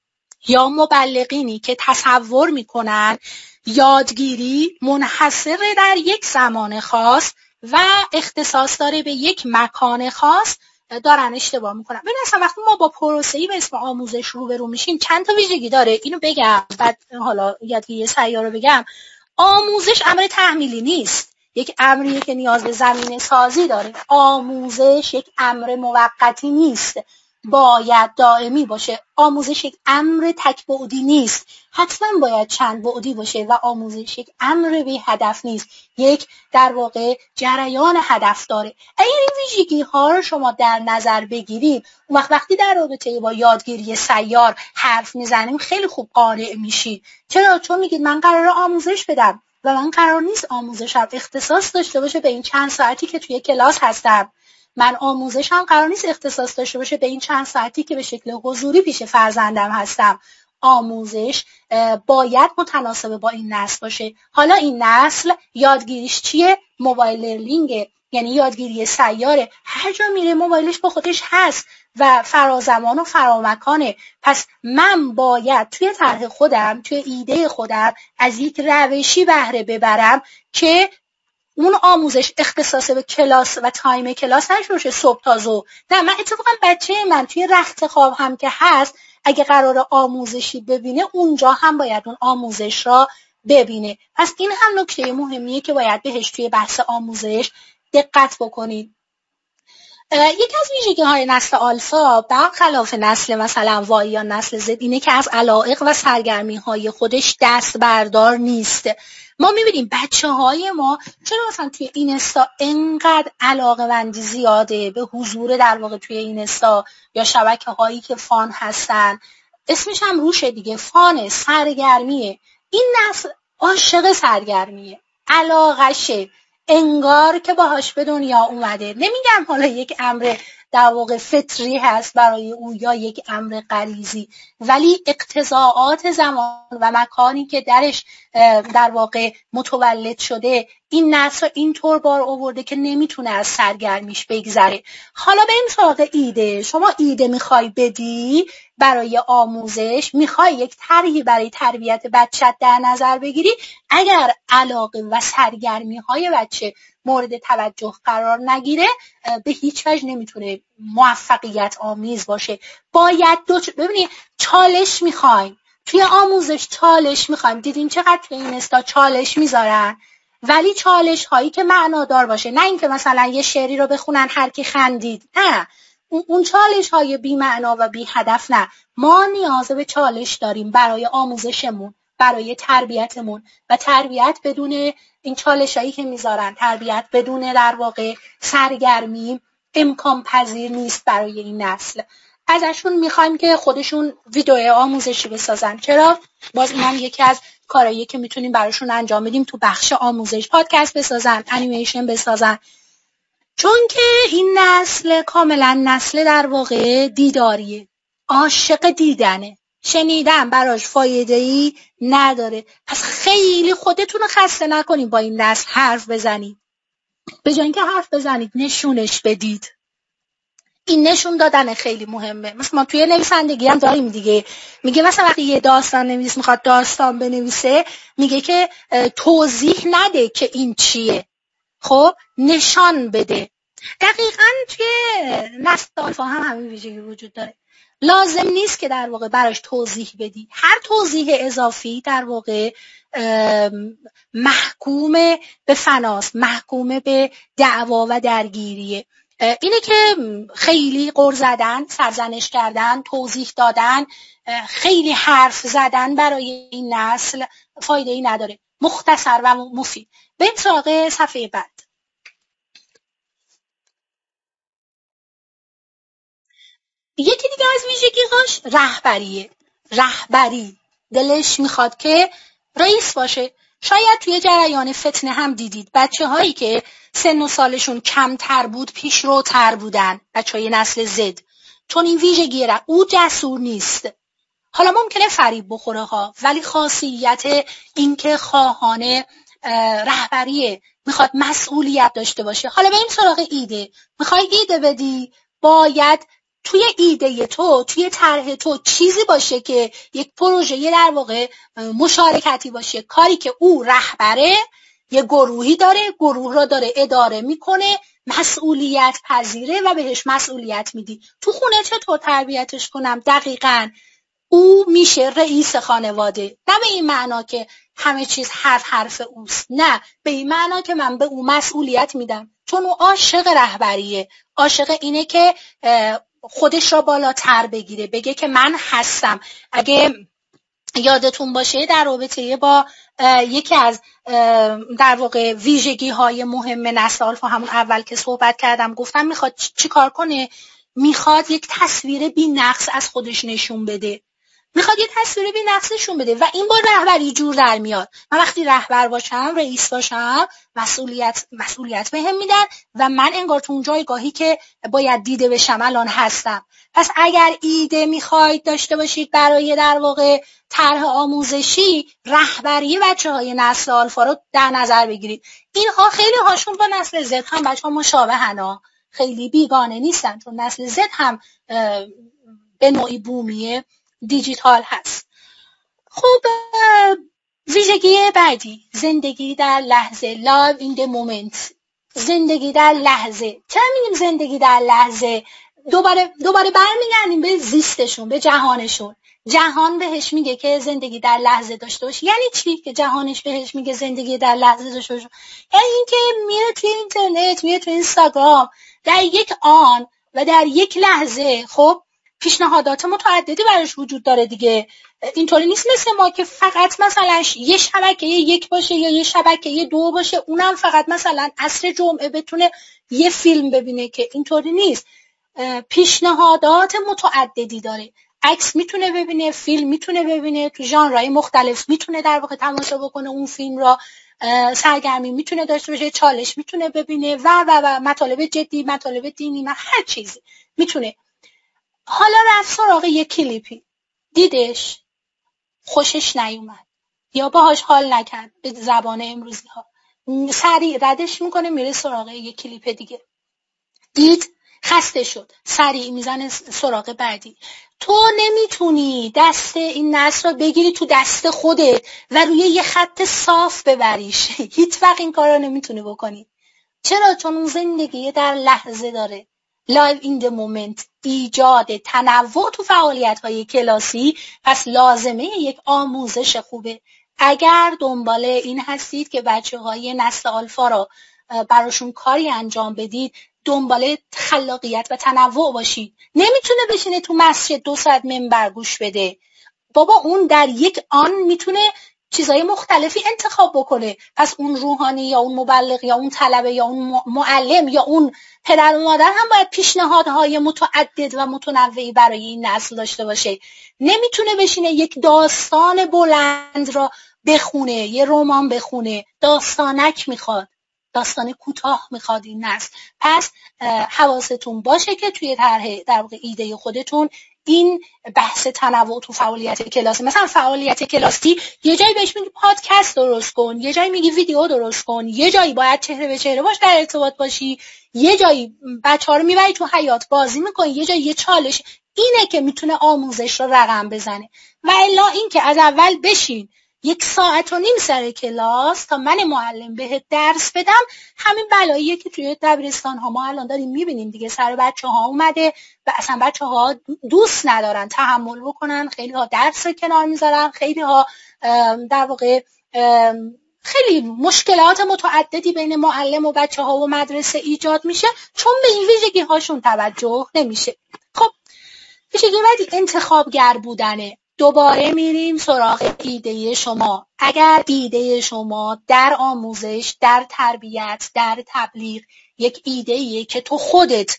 یا مبلغینی که تصور میکنن یادگیری منحصر در یک زمان خاص و اختصاص داره به یک مکان خاص، دارن اشتباه میکنن. ببین اصلا وقتی ما با پروسه‌ای به اسم آموزش روبرو میشیم چند تا ویژگی داره. اینو بگم بعد حالا یادگیری سیار رو بگم. آموزش امر تحمیلی نیست، یک امریه که نیاز به زمینه سازی داره. آموزش یک امر موقتی نیست، باید دائمی باشه. آموزش یک امر تک بعدی نیست، حتما باید چند بعدی باشه. و آموزش یک امر بی هدف نیست، یک در واقع جریان هدف داره. اگر این ویژگی ها رو شما در نظر بگیرید، وقتی در رابطه با یادگیری سیار حرف میزنیم خیلی خوب قانع میشید. چرا؟ چون میگید من قراره آموزش بدم و من قرار نیست آموزشم اختصاص داشته باشه به این چند ساعتی که توی کلاس هستم. من آموزشم قرار نیست اختصاص داشته باشه به این چند ساعتی که به شکل حضوری پیش فرزندم هستم. آموزش باید متناسب با این نسل باشه. حالا این نسل یادگیریش چیه؟ موبایل لرنینگ، یعنی یادگیری سیاره. هر جا میره موبایلش با خودش هست و فرازمان و فرامکانه. پس من باید توی طرح خودم، توی ایده خودم از یک روشی بهره ببرم که اون آموزش اختصاص به کلاس و تایم کلاس نشه صبح تا ظهر. نه، من اتفاقا بچه من توی رخت خواب هم که هست اگه قرار آموزشی ببینه اونجا هم باید اون آموزش را ببینه. پس این هم نکته مهمیه که باید بهش توی بحث آموزش دقت بکنید. یکی از ویژگی‌های نسل آلفا برخلاف نسل مثلا وای یا نسل زد اینه که از علایق و سرگرمی‌های خودش دست بردار نیست. ما می‌بینیم بچه‌های ما چرا مثلا توی اینستا انقدر علاقه‌مندی زیاده به حضور در واقع توی اینستا یا شبکه‌هایی که فان هستن. اسمش هم روشه دیگه، فانه، سرگرمیه. این نسل عاشق سرگرمیه، علاقشه، انگار که باهاش به دنیا اومده. نمیگم حالا یک امر در واقع فطری هست برای او یا یک امر غریزی، ولی اقتضاعات زمان و مکانی که درش در واقع متولد شده این نسل اینطور بار آورده که نمیتونه از سرگرمیش بگذره. حالا به این سراغ ایده. شما ایده میخوای بدی برای آموزش، میخوای یک طرحی برای تربیت بچت در نظر بگیری، اگر علاقه و سرگرمی های بچه مورد توجه قرار نگیره به هیچ وجه نمیتونه موفقیت آمیز باشه. باید ببینید چالش میخوایم توی آموزش، چالش میخوایم. دیدین چقدر توی این استا چالش میذارن، ولی چالش هایی که معنادار باشه، نه اینکه مثلا یه شعری رو بخونن هر کی خندید. نه، اون چالش های بی معنا و بی هدف نه. ما نیاز به چالش داریم برای آموزشمون، برای تربیتمون. و تربیت بدون این چالشایی که میذارن، تربیت بدون در واقع سرگرمی امکان پذیر نیست برای این نسل. ازشون میخوایم که خودشون ویدیو آموزشی بسازن. چرا؟ باز اینم یکی از کارهایی که میتونیم براشون انجام بدیم تو بخش آموزش. پادکست بسازن، انیمیشن بسازن. چون که این نسل کاملا نسل در واقع دیداریه، عاشق دیدنه، شنیدن براش فایده‌ای نداره. پس خیلی خودتون رو خسته نکنید با این نسل حرف بزنید. به جای اینکه حرف بزنید نشونش بدید. این نشون دادن خیلی مهمه. مثلا ما توی نویسندگی هم داریم دیگه، میگه مثلا وقتی یه داستان نویس میخواد داستان بنویسه میگه که توضیح نده که این چیه، خب نشان بده. دقیقاً توی نسل آلفا هم همین ویژگی وجود داره. لازم نیست که در واقع براش توضیح بدی. هر توضیح اضافی در واقع محکوم به فناست، محکوم به دعوا و درگیریه. اینه که خیلی غر زدن، سرزنش کردن، توضیح دادن، خیلی حرف زدن برای این نسل فایده‌ای نداره. مختصر و مفید. بریم سراغ صفحه بعد. یکی دیگه از ویژگی‌هاش رهبریه. رهبری دلش میخواد که رئیس باشه. شاید توی جریان فتنه هم دیدید بچه‌هایی که سن و سالشون کمتر بود پیشروتر بودن، بچه‌های نسل زد. چون این ویژگی او جسور نیست. حالا ممکنه فریب بخوره ها، ولی خاصیت این که خواهان رهبریه، میخواد مسئولیت داشته باشه. حالا بریم سراغ ایده. میخوای ایده بدی، باید توی ایده تو، توی طرح تو چیزی باشه که یک پروژه در واقع مشارکتی باشه، کاری که او رهبره، یه گروهی داره، گروه رو داره اداره میکنه، مسئولیت پذیره و بهش مسئولیت میدی. تو خونه چطور تربیتش کنم؟ دقیقاً او میشه رئیس خانواده. نه به این معنا که همه چیز حرف اوست، نه به این معنا که من به او مسئولیت میدم، چون او عاشق رهبریه، عاشق اینه که خودش را بالاتر بگیره، بگه که من هستم. اگه یادتون باشه در رابطه با یکی از در واقع ویژگی های مهم نسل آلفا، همون اول که صحبت کردم گفتم میخواد چی کار کنه؟ میخواد یک تصویر بی نقص از خودش نشون بده، میخواد یه تصویر بی نقص نشون بده و این با رهبری جور در میاد. من وقتی رهبر باشم، رئیس باشم، مسئولیت بهم میدن و من انگار تو اون جایگاهی که باید دیده بشم الان هستم. پس اگر ایده میخواید داشته باشید برای در واقع طرح آموزشی، رهبری بچه‌های نسل آلفا رو در نظر بگیرید. اینها خیلی هاشون با نسل زد هم بچه‌ها مشابهن، خیلی بیگانه نیستن، چون نسل زد هم به نوعی بومیه، دیجیتال هست. خب ویژگی بعدی، زندگی در لحظه، live in the moment، زندگی در لحظه. چرا میگیم زندگی در لحظه؟ دوباره برمیگردیم به زیستشون، به جهانشون. جهان بهش میگه که زندگی در لحظه داشته باش. یعنی چی که جهانش بهش میگه زندگی در لحظه داشته باش؟ یعنی اینکه میره توی اینترنت، میره توی اینستاگرام، در یک آن و در یک لحظه خب پیشنهادات متعددی براش وجود داره دیگه. اینطوری نیست مثل ما که فقط مثلا یه شبکه یک باشه یا یه شبکه دو باشه، اونم فقط مثلا عصر جمعه بتونه یه فیلم ببینه، که اینطوری نیست. پیشنهادات متعددی داره، عکس میتونه ببینه، فیلم میتونه ببینه، تو ژانرهای مختلف میتونه در واقع تماشا بکنه اون فیلم را، سرگرمی میتونه داشته باشه، چالش میتونه ببینه و مطالب جدی، مطالب دینی، هر چیزی میتونه. حالا رفت سراغ یک کلیپی، دیدش، خوشش نیومد یا باهاش حال نکرد، به زبان امروزی ها سریع ردش میکنه، میره سراغ یک کلیپ دیگه. دید خسته شد، سریع میزنه سراغ بعدی. تو نمیتونی دست این نسل رو بگیری تو دست خودت و روی یه خط صاف ببریش. هیچ وقت این کار رو نمیتونی بکنی. چرا؟ چون اون زندگی در لحظه داره. live in the moment، ایجاد تنوع تو فعالیت‌های کلاسی، پس لازمه یک آموزش خوبه. اگر دنبال این هستید که بچه‌های نسل آلفا رو براشون کاری انجام بدید، دنبال خلاقیت و تنوع باشید. نمیتونه بشینه تو مسجد 2 ساعت منبر گوش بده. بابا اون در یک آن میتونه چیزای مختلفی انتخاب بکنه. پس اون روحانی یا اون مبلغ یا اون طلبه یا اون معلم یا اون پدر و مادر هم باید پیشنهادهای متعدد و متنوعی برای این نسل داشته باشه. نمیتونه بشینه یک داستان بلند را بخونه، یه رمان بخونه. داستانک میخواد، داستان کوتاه میخواد این نسل. پس حواستون باشه که توی طرح در واقع ایده خودتون این بحث تنوع تو فعالیت کلاسی، مثلا فعالیت کلاسی یه جایی بهش میگی پادکست درست کن، یه جایی میگی ویدیو درست کن، یه جایی باید چهره به چهره باش در ارتباط باشی، یه جایی بچه‌ها رو میبری تو حیاط بازی میکنی، یه جایی یه چالش. اینه که میتونه آموزش رو رقم بزنه. و الا این که از اول بشین 1.5 ساعت سر کلاس تا من معلم بهت درس بدم، همین بلاییه که توی دبیرستان ها ما الان داریم میبینیم دیگه، سر بچه ها اومده و اصلا بچه ها دوست ندارن تحمل بکنن، خیلی ها درس رو کنار میذارن، خیلی ها در واقع خیلی مشکلات متعددی بین معلم و بچه ها و مدرسه ایجاد میشه، چون به این ویژگی هاشون توجه نمیشه. خب ویژگی بعدی انتخابگر بودنه. دوباره میریم سراغ ایده شما. اگر ایده شما در آموزش، در تربیت، در تبلیغ یک ایده‌ایه که تو خودت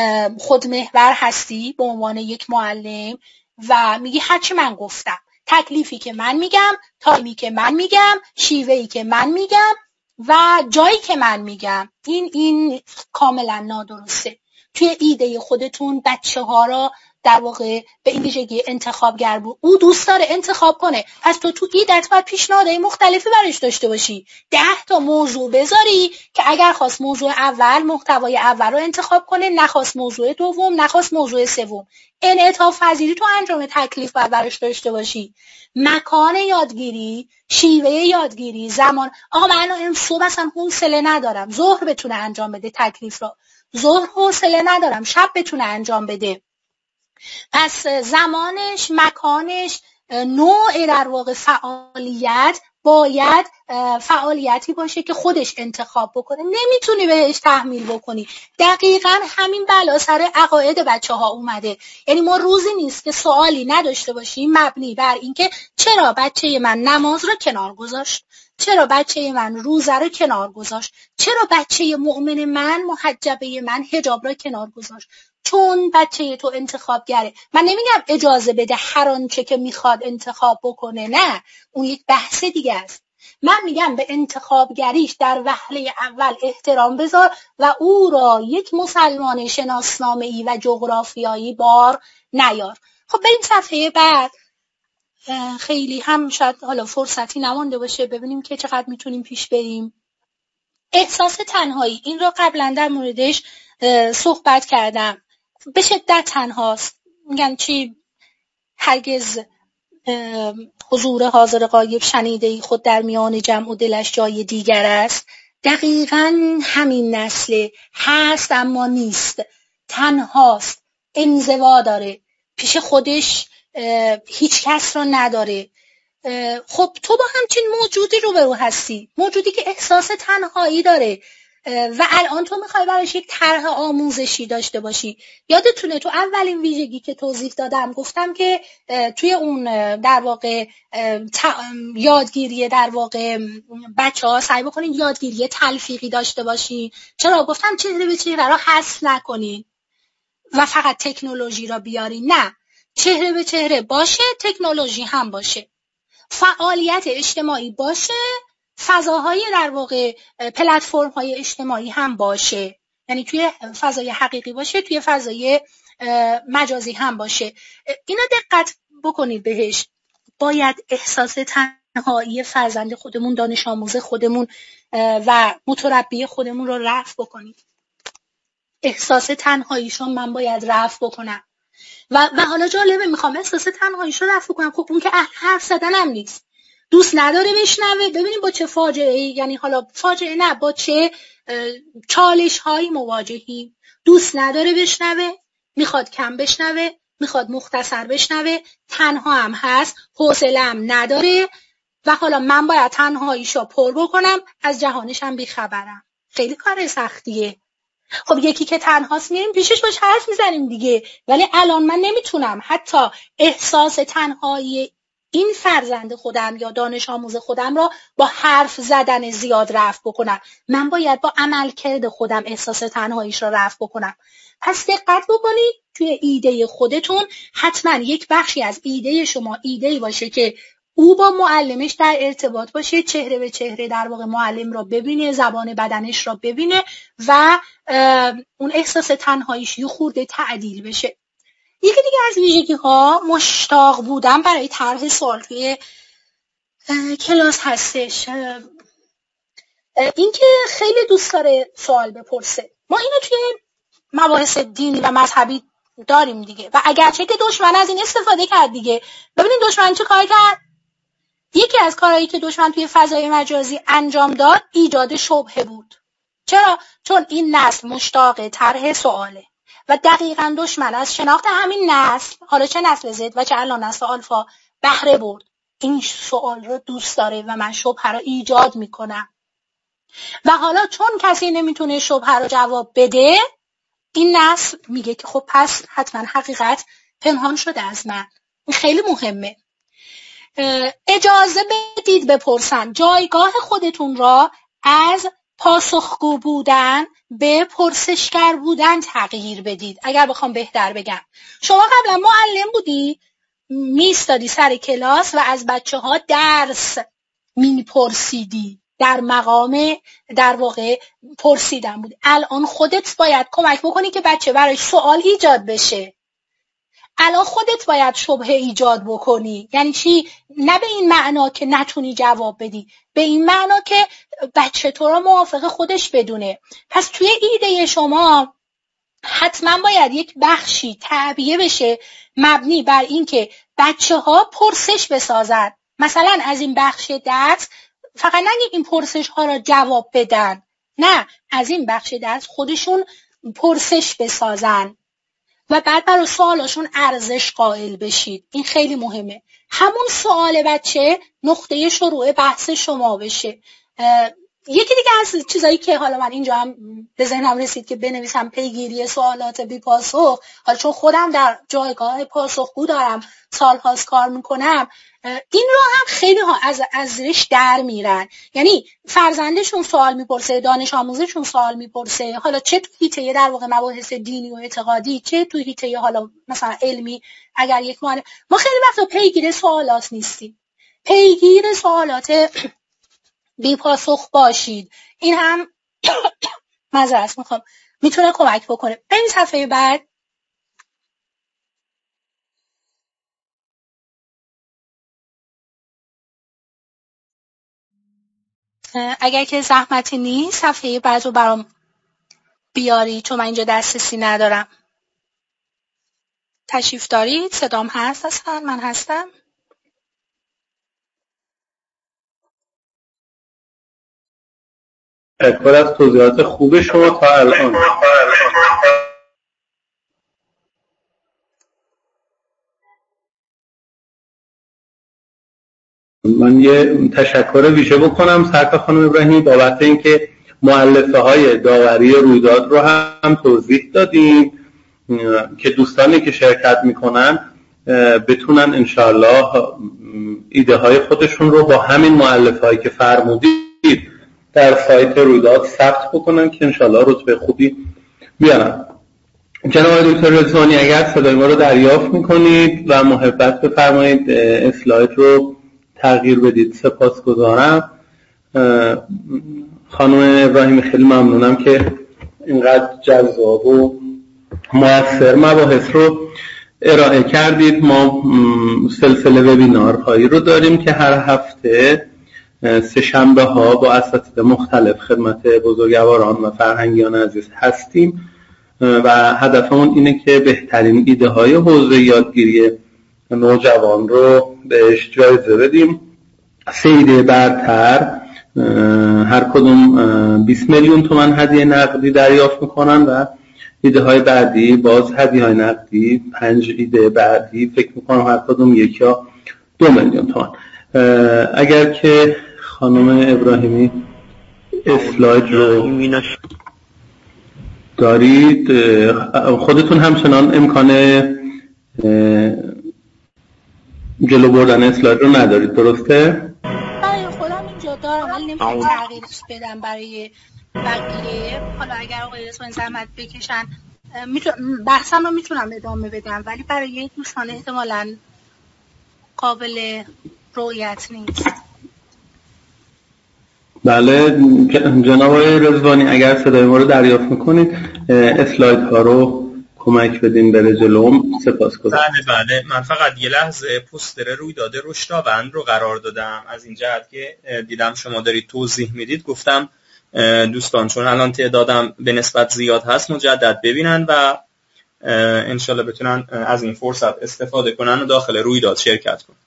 خودمحور هستی به عنوان یک معلم و میگی هرچی من گفتم، تکلیفی که من میگم، تایمی که من میگم، شیوهی که من میگم و جایی که من میگم، این کاملا نادرسته. توی ایده خودتون بچه ها را در واقع به این ویژگی انتخابگر بود. او دوست داره انتخاب کنه، پس تو ایدت باید پیشنهادهای مختلفی برش داشته باشی، 10 تا موضوع بذاری که اگر خواست موضوع اول، محتوای اول رو انتخاب کنه، نخواست موضوع دوم، نخواست موضوع سوم. انعطاف پذیری تو انجام تکلیف باید برش داشته باشی. مکان یادگیری، شیوه یادگیری، زمان. آقا من صبح اصلا حوصله ندارم، ظهر بتونه انجام بده تکلیف رو، ظهر حوصله ندارم شب بتونه انجام بده. پس زمانش، مکانش، نوع در واقع فعالیت باید فعالیتی باشه که خودش انتخاب بکنه، نمیتونی بهش تحمیل بکنی. دقیقاً همین بلا سر عقاید بچه‌ها اومده. یعنی ما روزی نیست که سوالی نداشته باشیم مبنی بر اینکه چرا بچه من نماز رو کنار گذاشت، چرا بچه من روزه رو کنار گذاشت، چرا بچه مؤمن من، محجبه من حجاب رو کنار گذاشت. چون بچه تو انتخابگره. من نمیگم اجازه بده هر آنچه که میخواد انتخاب بکنه، نه، اون یک بحث دیگه است. من میگم به انتخابگریش در وهله اول احترام بذار و او را یک مسلمان شناسنامه‌ای و جغرافیایی بار نیار. خب بریم صفحه بعد. خیلی هم شاید حالا فرصتی نمانده باشه، ببینیم که چقدر میتونیم پیش بریم. احساس تنهایی، این را قبلا در موردش صحبت کردم. به شدت تنهاست. میگن چی؟ هرگز حضور حاضر غایب شنیده ای خود در میان جمع و دلش جای دیگر است. دقیقاً همین نسل هست اما نیست، تنهاست، انزوا داره، پیش خودش هیچ کس رو نداره. خب تو با همچین موجودی روبرو هستی، موجودی که احساس تنهایی داره و الان تو میخوای براش یک طرح آموزشی داشته باشی. یادتونه تو اولین ویژگی که توضیح دادم گفتم که توی اون در واقع یادگیری در واقع بچه‌ها سعی بکنید یادگیری تلفیقی داشته باشی. چرا گفتم چهره به چهره را حذف نکنین و فقط تکنولوژی را بیارین؟ نه، چهره به چهره باشه، تکنولوژی هم باشه، فعالیت اجتماعی باشه، فضاهای در واقع پلتفرم‌های اجتماعی هم باشه، یعنی توی فضای حقیقی باشه، توی فضای مجازی هم باشه. اینا دقت بکنید بهش. باید احساس تنهایی فرزند خودمون، دانش آموز خودمون و متربی خودمون رو رفع بکنید. احساس تنهاییشون من باید رفع بکنم. و حالا جالبه، میخوام احساس تنهاییش رو رفع کنم. خب اون که اهل حرف زدن هم نیست، دوست نداره بشنوه. ببینیم با چه فاجعه، یعنی حالا فاجعه نه، با چه چالش هایی مواجهیم. دوست نداره بشنوه، میخواد کم بشنوه، میخواد مختصر بشنوه، تنها هم هست، حوصله هم نداره و حالا من باید تنهاییشو پر بکنم، از جهانش هم بیخبرم. خیلی کار سختیه. خب یکی که تنهاست میریم پیشش باش حرف میزنیم دیگه، ولی الان من نمیتونم حتی احساس تنهایی این فرزند خودم یا دانش آموز خودم را با حرف زدن زیاد رفع بکنم. من باید با عملکرد خودم احساس تنهاییش را رفع بکنم. پس دقت بکنید توی ایده خودتون حتما یک بخشی از ایده شما ایده‌ای باشه که او با معلمش در ارتباط باشه، چهره به چهره در واقع معلم را ببینه، زبان بدنش را ببینه و اون احساس تنهاییش یه خورده تعدیل بشه. یکی دیگه از ویژگی‌ها مشتاق بودن برای طرح سوال توی کلاس هستش. این که خیلی دوست داره سوال بپرسه. ما اینو توی مباحث دینی و مذهبی داریم دیگه و اگرچه که دشمن از این استفاده کرد دیگه. ببینید دشمن چه کار کرد؟ یکی از کارهایی که دشمن توی فضای مجازی انجام داد ایجاد شبهه بود. چرا؟ چون این نسل مشتاق طرح سواله و دقیقاً دشمن از شناخت همین نسل، حالا چه نسل زد و چه الان نسل آلفا، بهره برد. این سوال رو دوست داره و من شبهه رو ایجاد میکنم و حالا چون کسی نمیتونه شبهه رو جواب بده، این نسل میگه که خب پس حتما حقیقت پنهان شده از من. این خیلی مهمه. اجازه بدید بپرسن. جایگاه خودتون را از پاسخگو بودن به پرسشگر بودن تغییر بدید. اگر بخوام بهتر بگم، شما قبلا معلم بودی، میستادی سر کلاس و از بچه‌ها درس میپرسیدی، در مقام در واقع پرسیدن بود. الان خودت باید کمک بکنی که بچه براش سوال ایجاد بشه. الان خودت باید شبهه ایجاد بکنی. یعنی چی؟ نه به این معنا که نتونی جواب بدی، به این معنا که بچه تو رو موافق خودش بدونه. پس توی ایده شما حتما باید یک بخشی تعبیه بشه مبنی بر اینکه بچه‌ها پرسش بسازن. مثلا از این بخش درس فقط نگید این پرسش ها را جواب بدن، نه، از این بخش درس خودشون پرسش بسازن و بعد برای سوالاشون ارزش قائل بشید. این خیلی مهمه. همون سوال بچه نقطه شروع بحث شما بشه. یکی دیگه از چیزایی که حالا من اینجا هم به ذهنم رسید که بنویسم پیگیری سوالات بی پاسخ، حالا چون خودم در جایگاه پاسخگو دارم سال‌هاست کار میکنم، این رو هم خیلی ها از زیرش در میرن. یعنی فرزندشون سوال میپرسه، دانش آموزشون سوال میپرسه، حالا چه تو حیطه در واقع مباحث دینی و اعتقادی، چه تو حیطه حالا مثلا علمی. اگر یک معلم، ما خیلی وقتا پیگیر سوالات نیستیم، پیگیر سوالات بی پاسخ باشید. این هم معذرت میخوام میتونه کمک بکنه. بریم صفحه بعد. اگر که زحمتی نیست صفحه بعد رو برام بیاری، چون من اینجا دسترسی ندارم. تشریف دارید؟ صدام هست اصلا؟ من هستم؟ تشکر از توضیحات خوب شما تا الان. من یه تشکر ویژه بکنم سرکار خانم ابراهیمی بابت اینکه مؤلفه های داوری رویداد رو هم توضیح دادیم که دوستانی که شرکت میکنن بتونن انشاءالله ایده های خودشون رو با همین مؤلفه هایی که فرمودید در سایت رویداد ثبت بکنن که انشاءالله رتبه خوبی بیارن. جناب آقای دکتر رضوانی اگر صدای ما رو دریافت میکنید و محبت بفرمایید اسلاید رو تغییر بدید سپاسگزارم. خانم ابراهیمی خیلی ممنونم که اینقدر جذاب و مؤثر مباحث رو ارائه کردید. ما سلسله وبینارهایی رو داریم که هر هفته سه شنبه ها با اساتید مختلف خدمت بزرگواران و فرهنگیان عزیز هستیم و هدفمون اینه که بهترین ایده های حوزه یادگیری نوجوان رو بهش جایزه بدیم. 3 ایده برتر هر کدوم 20 میلیون تومان هدیه نقدی دریافت میکنن و ایده های بعدی باز هدیه های نقدی 5 ایده بعدی فکر میکنم هر کدوم 1 یا 2 میلیون تومان. اگر که خانم ابراهیمی اسلاید رو دارید، خودتون همچنان امکان جلو بردن اسلاید رو ندارید، درسته؟ برای خودم اینجا دارم ولی نمیتونم تغییرش بدم برای بقیه. حالا اگر آقای رضوانی زحمت بکشن بحثم رو میتونم ادامه بدم، ولی برای دوستان احتمالاً قابل رؤیت نیست. بله جناب آقای رضوانی اگر صدای ما رو دریافت میکنید اسلاید ها رو کمک بدین بره جلو. سپاسگزارم. بله من فقط یه لحظه پوستر رویداد رشتاوند رو قرار دادم از این جهت که دیدم شما دارید توضیح میدید، گفتم دوستان چون الان تعدادم به نسبت زیاد هست مجدد ببینن و انشالله بتونن از این فرصت استفاده کنن و داخل رویداد شرکت کنن.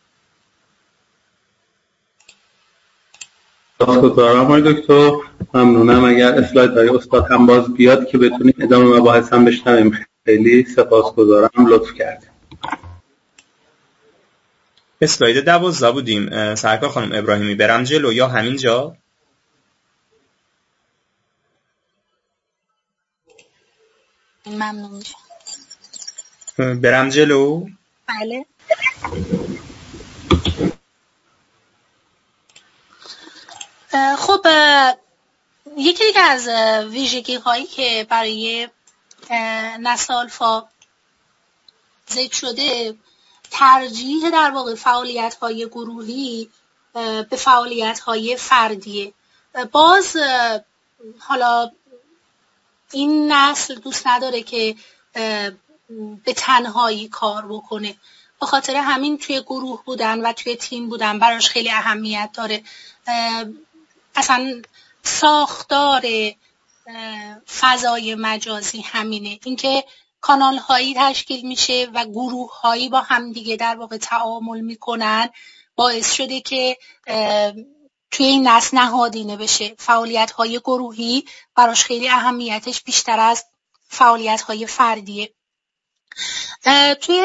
سپاسگزارم آقای دکتر، ممنونم. اگر اسلاید های استاد هم باز بیاد که بتونیم ادامه مباحث هم بشنویم. خیلی سپاسگزارم، لطف کردیم. اسلاید 12 بودیم سرکار خانم ابراهیمی. برم جلو یا همین جا؟ ممنون میشم. برم جلو؟ بله. خب یکی دیگه از ویژگی هایی که برای نسل آلفا ذکر شده ترجیح در واقع فعالیت های گروهی به فعالیت های فردیه. باز حالا این نسل دوست نداره که به تنهایی کار بکنه. به خاطر همین توی گروه بودن و توی تیم بودن براش خیلی اهمیت داره. اصلا ساختار فضای مجازی همینه، اینکه کانال هایی تشکیل میشه و گروه هایی با همدیگه در واقع تعامل میکنن، باعث شده که توی این نسل نهادینه بشه. فعالیت های گروهی براش خیلی اهمیتش بیشتر از فعالیت های فردیه. توی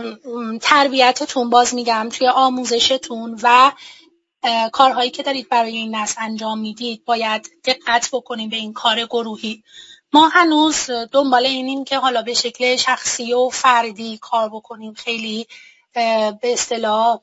تربیتتون باز میگم، توی آموزشتون و کارهایی که دارید برای این نسل انجام میدید باید دقت بکنیم به این کار گروهی. ما هنوز دنبال اینیم که حالا به شکل شخصی و فردی کار بکنیم، خیلی به اصطلاح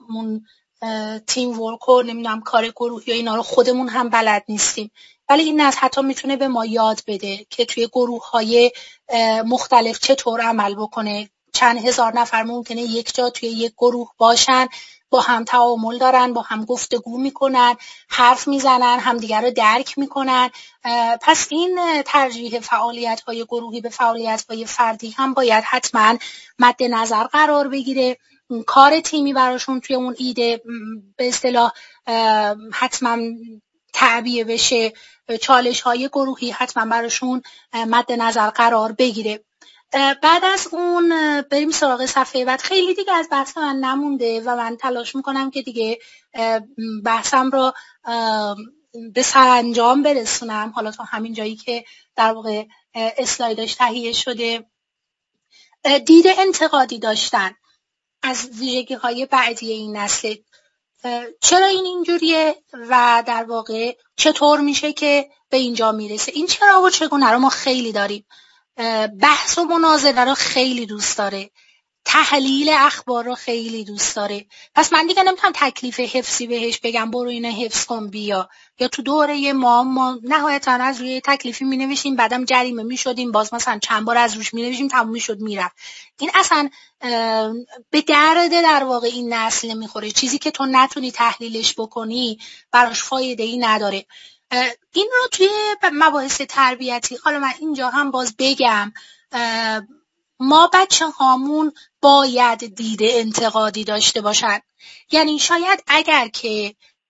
تیم ورک و نمیدونم کار گروهی و اینا رو خودمون هم بلد نیستیم، ولی این نسل حتی میتونه به ما یاد بده که توی گروه‌های مختلف چطور عمل بکنه. چند هزار نفر ممکنه یک جا توی یک گروه باشن، با هم تعامل دارن، با هم گفتگو میکنن، حرف میزنن، همدیگر رو درک میکنن. پس این ترجیح فعالیت‌های گروهی به فعالیت‌های فردی هم باید حتما مد نظر قرار بگیره. کار تیمی براشون توی اون ایده به اصطلاح حتما تعبیه بشه، چالش‌های گروهی حتما براشون مد نظر قرار بگیره. بعد از اون بریم سراغ صفحه بعد. خیلی دیگه از بحث من نمونده و من تلاش میکنم که دیگه بحثم رو به سرانجام برسونم. حالا تا همین جایی که در واقع اسلایدش تهیه شده، دید انتقادی داشتن از ویژگی‌های بعدی این نسل. چرا این اینجوریه و در واقع چطور میشه که به اینجا میرسه؟ این چرا و چگونه رو ما خیلی داریم. بحث و مناظره رو خیلی دوست داره، تحلیل اخبار رو خیلی دوست داره. پس من دیگه نمیتونم تکلیف حفظی بهش بگم برو اینو حفظ کن بیا، یا تو دوره ما نهایتا از روی تکلیفی مینوشیم، بعدم جریمه میشدیم، باز مثلا چند بار از روش مینوشیم، تموم میشد میرفت. این اصلا به درد در واقع این نسل نمیخوره. چیزی که تو نتونی تحلیلش بکنی براش فایده ای نداره. این رو توی مباحث تربیتی، حالا من اینجا هم باز بگم، ما بچه هامون باید دید انتقادی داشته باشن. یعنی شاید اگر که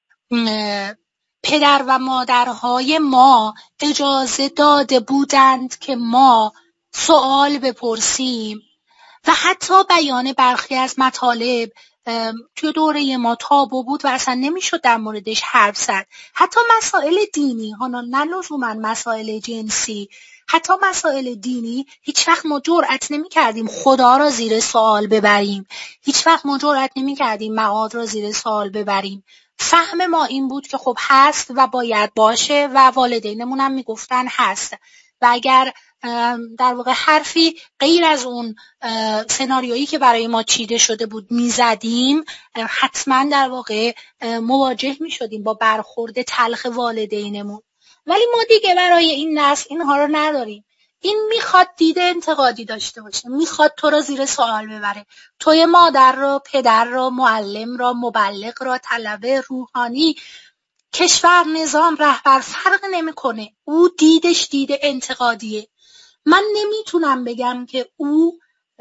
پدر و مادرهای ما اجازه داده بودند که ما سوال بپرسیم و حتی بیان برخی از مطالب توی دوره ما تابو بود و اصلا نمیشد در موردش حرف زد، حتی مسائل دینی، نه لزوما مسائل جنسی، حتی مسائل دینی هیچ وقت ما جرئت نمی کردیم خدا را زیر سوال ببریم، هیچ وقت ما جرئت نمی کردیم معاد را زیر سوال ببریم. فهم ما این بود که خب هست و باید باشه و والدینمون هم میگفتن هست، و اگر در واقع حرفی غیر از اون سناریویی که برای ما چیده شده بود میزدیم، حتما در واقع مواجه میشدیم با برخورد تلخ والدینمون. ولی ما دیگه برای این نسل اینها رو نداریم. این میخواد دید انتقادی داشته باشه، میخواد تو رو زیر سوال ببره، توی مادر رو، پدر رو، معلم رو، مبلغ رو، طلبه، روحانی، کشور، نظام، رهبر فرق نمیکنه. او دیدش دید انتقادیه. من نمیتونم بگم که او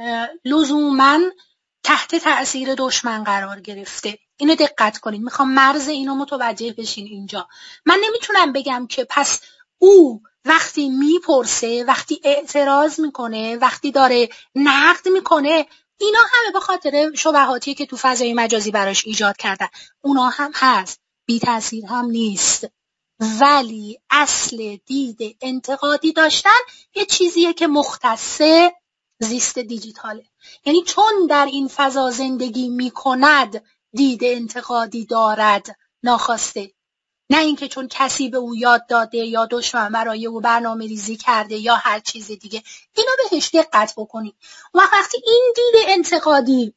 لزوماً تحت تأثیر دشمن قرار گرفته. اینو دقت کنید، میخوام مرز اینو متوجه بشین اینجا. من نمیتونم بگم که پس او وقتی میپرسه، وقتی اعتراض میکنه، وقتی داره نقد میکنه، اینا همه به خاطر شبهاتیه که تو فضای مجازی براش ایجاد کردن. اونا هم هست، بی تأثیر هم نیست، ولی اصل دید انتقادی داشتن یه چیزیه که مختص زیست دیجیتاله. یعنی چون در این فضا زندگی میکند دید انتقادی دارد ناخواسته، نه اینکه چون کسی به او یاد داده یا دشمن برای او برنامه ریزی کرده یا هر چیز دیگه. اینو بهش دقت بکنید. وقتی این دید انتقادی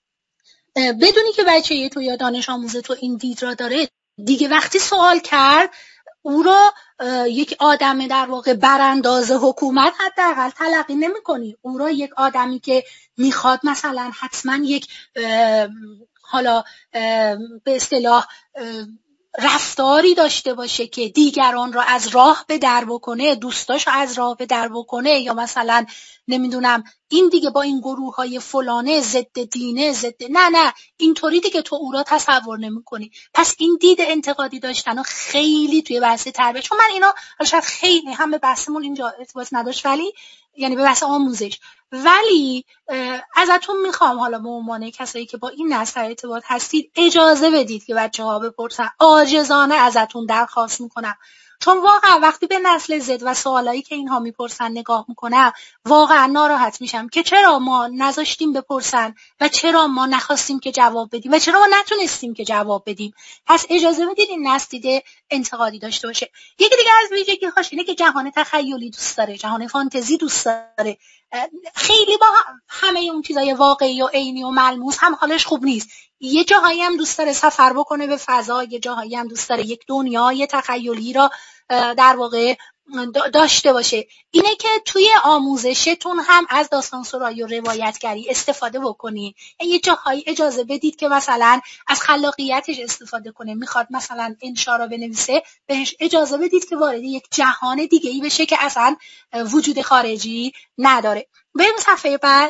بدونی که بچه تو یا دانش آموز تو این دید را داره، دیگه وقتی سوال کرد او رو یک آدم در واقع برانداز حکومت حداقل تلقی نمی‌کنی. او رو یک آدمی که میخواد مثلا حتما یک حالا به اصطلاح رفتاری داشته باشه که دیگران را از راه به در بکنه، دوستاش از راه به در بکنه، یا مثلا نمیدونم این دیگه با این گروه‌های فلانه ضد دینه نه اینطوری دیگه تو او را تصور نمی‌کنی. پس این دید انتقادی داشتن خیلی توی بحث تربیت، چون من اینا شاید خیلی هم به بحثمون اینجا ارتباط نداشت، ولی یعنی به بحث آموزش، ولی ازتون میخوام حالا به عنوان کسایی که با این نسل ارتباط هستید اجازه بدید که بچه‌ها بپرسن. عاجزانه ازتون درخواست میکنم، چون واقعا وقتی به نسل زد و سوالایی که اینها میپرسن نگاه میکنم واقعا ناراحت میشم که چرا ما نذاشتیم بپرسن و چرا ما نخواستیم که جواب بدیم و چرا ما نتونستیم که جواب بدیم. پس اجازه بدید این نسل دید انتقادی داشته باشه. یکی دیگه از ویژگی‌هاش اینه که جهان تخیلی دوست داره، جهان فانتزی دوست داره. خیلی با همه اون چیزای واقعی و عینی و ملموس هم حالش خوب نیست. یه جاهایی هم دوست داره سفر بکنه به فضا، یه جاهایی هم دوست داره یک دنیای تخیلی را در واقع داشته باشه. اینه که توی آموزشتون هم از داستان سرایی و روایتگری استفاده بکنید. یه جاهایی اجازه بدید که مثلا از خلاقیتش استفاده کنه، میخواد مثلا انشا رو بنویسه، بهش اجازه بدید که وارد یک جهان دیگه‌ای بشه که اصلا وجود خارجی نداره. بریم صفحه بعد.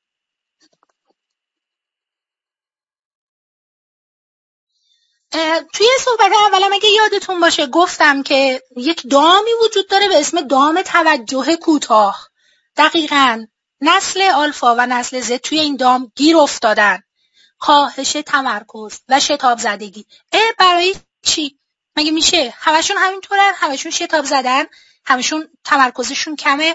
توی صحبت اولم اگه یادتون باشه گفتم که یک دامی وجود داره به اسم دام توجه کوتاه. دقیقاً نسل آلفا و نسل زد توی این دام گیر افتادن. کاهش تمرکز و شتاب زدگی. برای چی؟ مگه میشه؟ همشون همینطورن، همشون شتاب زدن، همشون تمرکزشون کمه.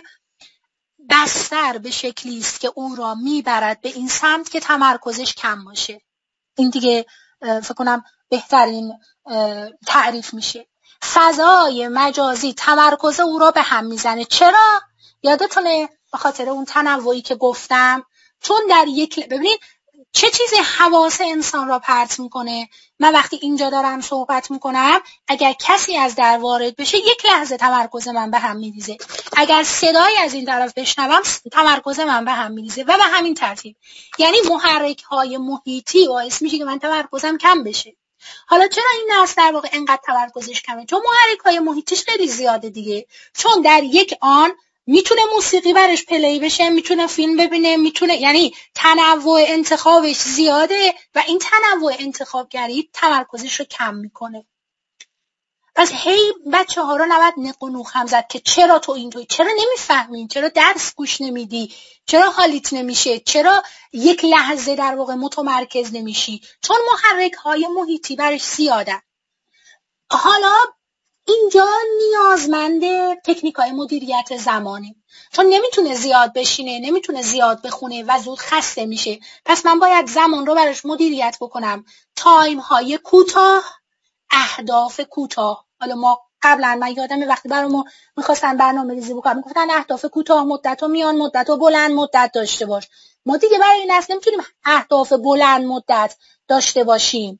بستر به شکلی است که او را میبرد به این سمت که تمرکزش کم باشه. این دیگه فکر کنم بهترین تعریف میشه. فضای مجازی تمرکز او را به هم میزنه. چرا؟ یادتونه به خاطر اون تنوعی که گفتم. چون در یک ببینید چه چیزی حواس انسان را پرت میکنه. من وقتی اینجا دارم صحبت میکنم اگر کسی از در وارد بشه یک لحظه تمرکز من به هم میریزه. اگر صدایی از این طرف بشنوم تمرکز من به هم میریزه و به همین ترتیب. یعنی محرک های محیطی باعث میشه که من تمرکزم کم بشه. حالا چرا این نسل در واقع انقدر تمرکزش کمه؟ چون محرک های محیطیش خیلی زیاده دیگه. چون در یک آن میتونه موسیقی برش پلی بشه، میتونه فیلم ببینه، میتونه، یعنی تنوع انتخابش زیاده و این تنوع انتخابگری تمرکزش رو کم میکنه. پس هی بچه ها رو نباید نق و نوق هم زد که چرا تو اینطوری، چرا نمیفهمی، چرا درس گوش نمیدی، چرا حالیت نمیشه، چرا یک لحظه در واقع متمرکز نمیشی. چون محرک های محیطی برش زیاده. حالا اینجا نیازمند تکنیک‌های مدیریت زمانی، چون نمیتونه زیاد بشینه، نمیتونه زیاد بخونه و زود خسته میشه. پس من باید زمان رو براش مدیریت بکنم. تایم‌های کوتاه، اهداف کوتاه. حالا ما قبلا من یادمه وقتی برامو می‌خواستن برنامه‌ریزی بکنن میگفتن اهداف کوتاه مدت و میان مدت و بلند مدت داشته باش. ما دیگه برای این اصلا نمیتونیم اهداف بلند مدت داشته باشیم.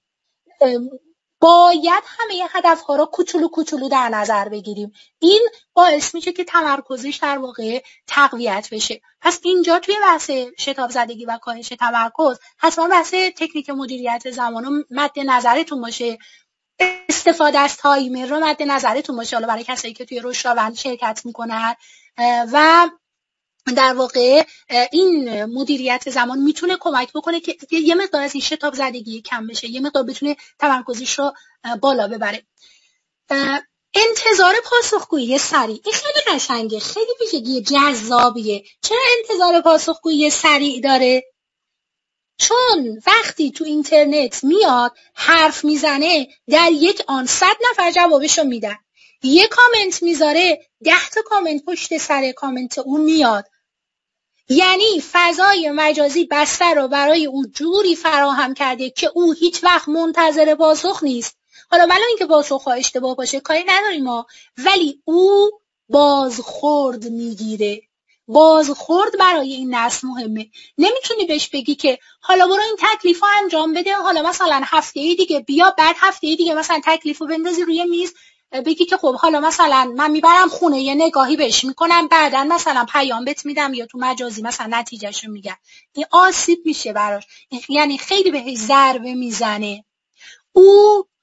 باید همه هدف‌ها رو کوچولو کوچولو در نظر بگیریم. این باعث میشه که تمرکزش در واقع تقویت بشه. پس اینجا توی بحث شتاب زدگی و کاهش تمرکز حتما بحث تکنیک مدیریت زمان رو مد نظرتون باشه. استفاده از تایمر رو مد نظرتون باشه، حالا برای کسایی که توی رشدآوند شرکت میکنن. و در واقع این مدیریت زمان میتونه کمک بکنه که یه مقدار از این شتاب زدگی کم بشه، یه مقدار بتونه تمرکزش رو بالا ببره. انتظار پاسخگویی سریع، این خیلی قشنگه، خیلی ویژگی جذابیه. چرا انتظار پاسخگویی سریع داره؟ چون وقتی تو اینترنت میاد حرف میزنه در یک آن 100 نفر جوابشو میدن. یه کامنت میذاره 10 تا کامنت پشت سر کامنت اون میاد. یعنی فضای مجازی بستر رو برای او جوری فراهم کرده که او هیچ وقت منتظر پاسخ نیست. حالا ولی اینکه پاسخ‌ها اشتباه باشه کاری نداریم ما، ولی او بازخورد میگیره. بازخورد برای این نسل مهمه. نمیتونی بهش بگی که حالا برو این تکلیفو انجام بده، حالا مثلا هفته دیگه بیا، بعد هفته دیگه مثلا تکلیفو بندازی روی میز، بگی که خب حالا مثلا من میبرم خونه یه نگاهی بهش میکنم، بعدن مثلا پیام بهت میدم یا تو مجازی مثلا نتیجهشو میگم. این آسیب میشه براش، یعنی خیلی بهش ضربه میزنه. او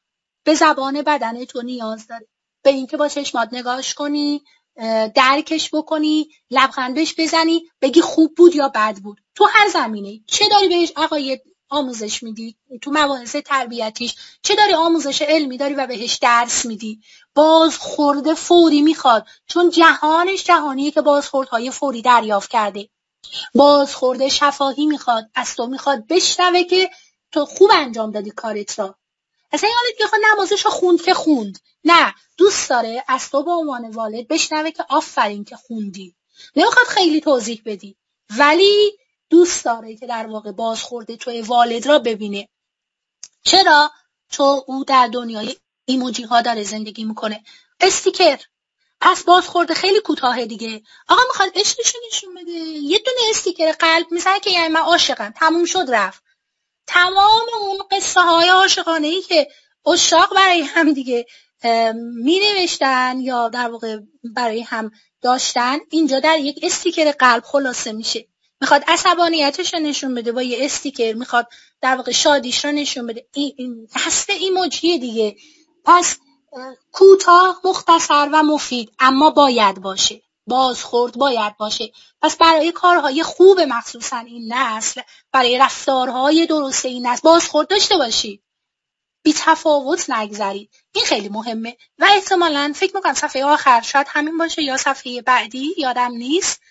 به زبان بدن تو نیاز داره، به اینکه با چشمات نگاش کنی، درکش بکنی، لبخند بهش بزنی، بگی خوب بود یا بد بود. تو هر زمینه چه داری بهش عقاید آموزش میدی، تو مباحث تربیتیش چه داری آموزش علمی داری و بهش درس میدی، بازخورد فوری میخواد، چون جهانش جهانیه که بازخوردهای فوری دریافت کرده. بازخورد شفاهی میخواد، از تو میخواد بشنوه که تو خوب انجام دادی کارت را. اصلا یادت میخواد نمازش رو خوند که خوند، نه، دوست داره از تو به عنوان والد بشنوه که آفرین که خوندی. نمیخواد خیلی توضیح بدی، ولی دوست داره که در واقع بازخورد توی والد را ببینه. چرا؟ چون او در دنیای ایموجی ها داره زندگی میکنه. استیکر، پس بازخورد خیلی کوتاه دیگه. آقا میخواد عشقشو نشون بده، یه دونه استیکر قلب میزنه که یعنی من عاشقم، تموم شد رفت. تمام اون قصه های عاشقانه‌ای که عشاق برای هم دیگه می نوشتن یا در واقع برای هم داشتن، اینجا در یک استیکر قلب خلاصه میشه. میخواد عصبانیتش رو نشون بده با یه استیکر، میخواد در واقع شادیش رو نشون بده، این دست ایموجیه دیگه. پس کوتاه، مختصر و مفید، اما باید باشه، بازخورد باید باشه. پس برای کارهای خوب مخصوصا این نسل، برای رفتارهای درست این نسل بازخورد داشته باشید، بی تفاوت نگذرید. این خیلی مهمه و احتمالاً فکر میکنم صفحه آخر شاید همین باشه یا صفحه بعدی، یادم نیست.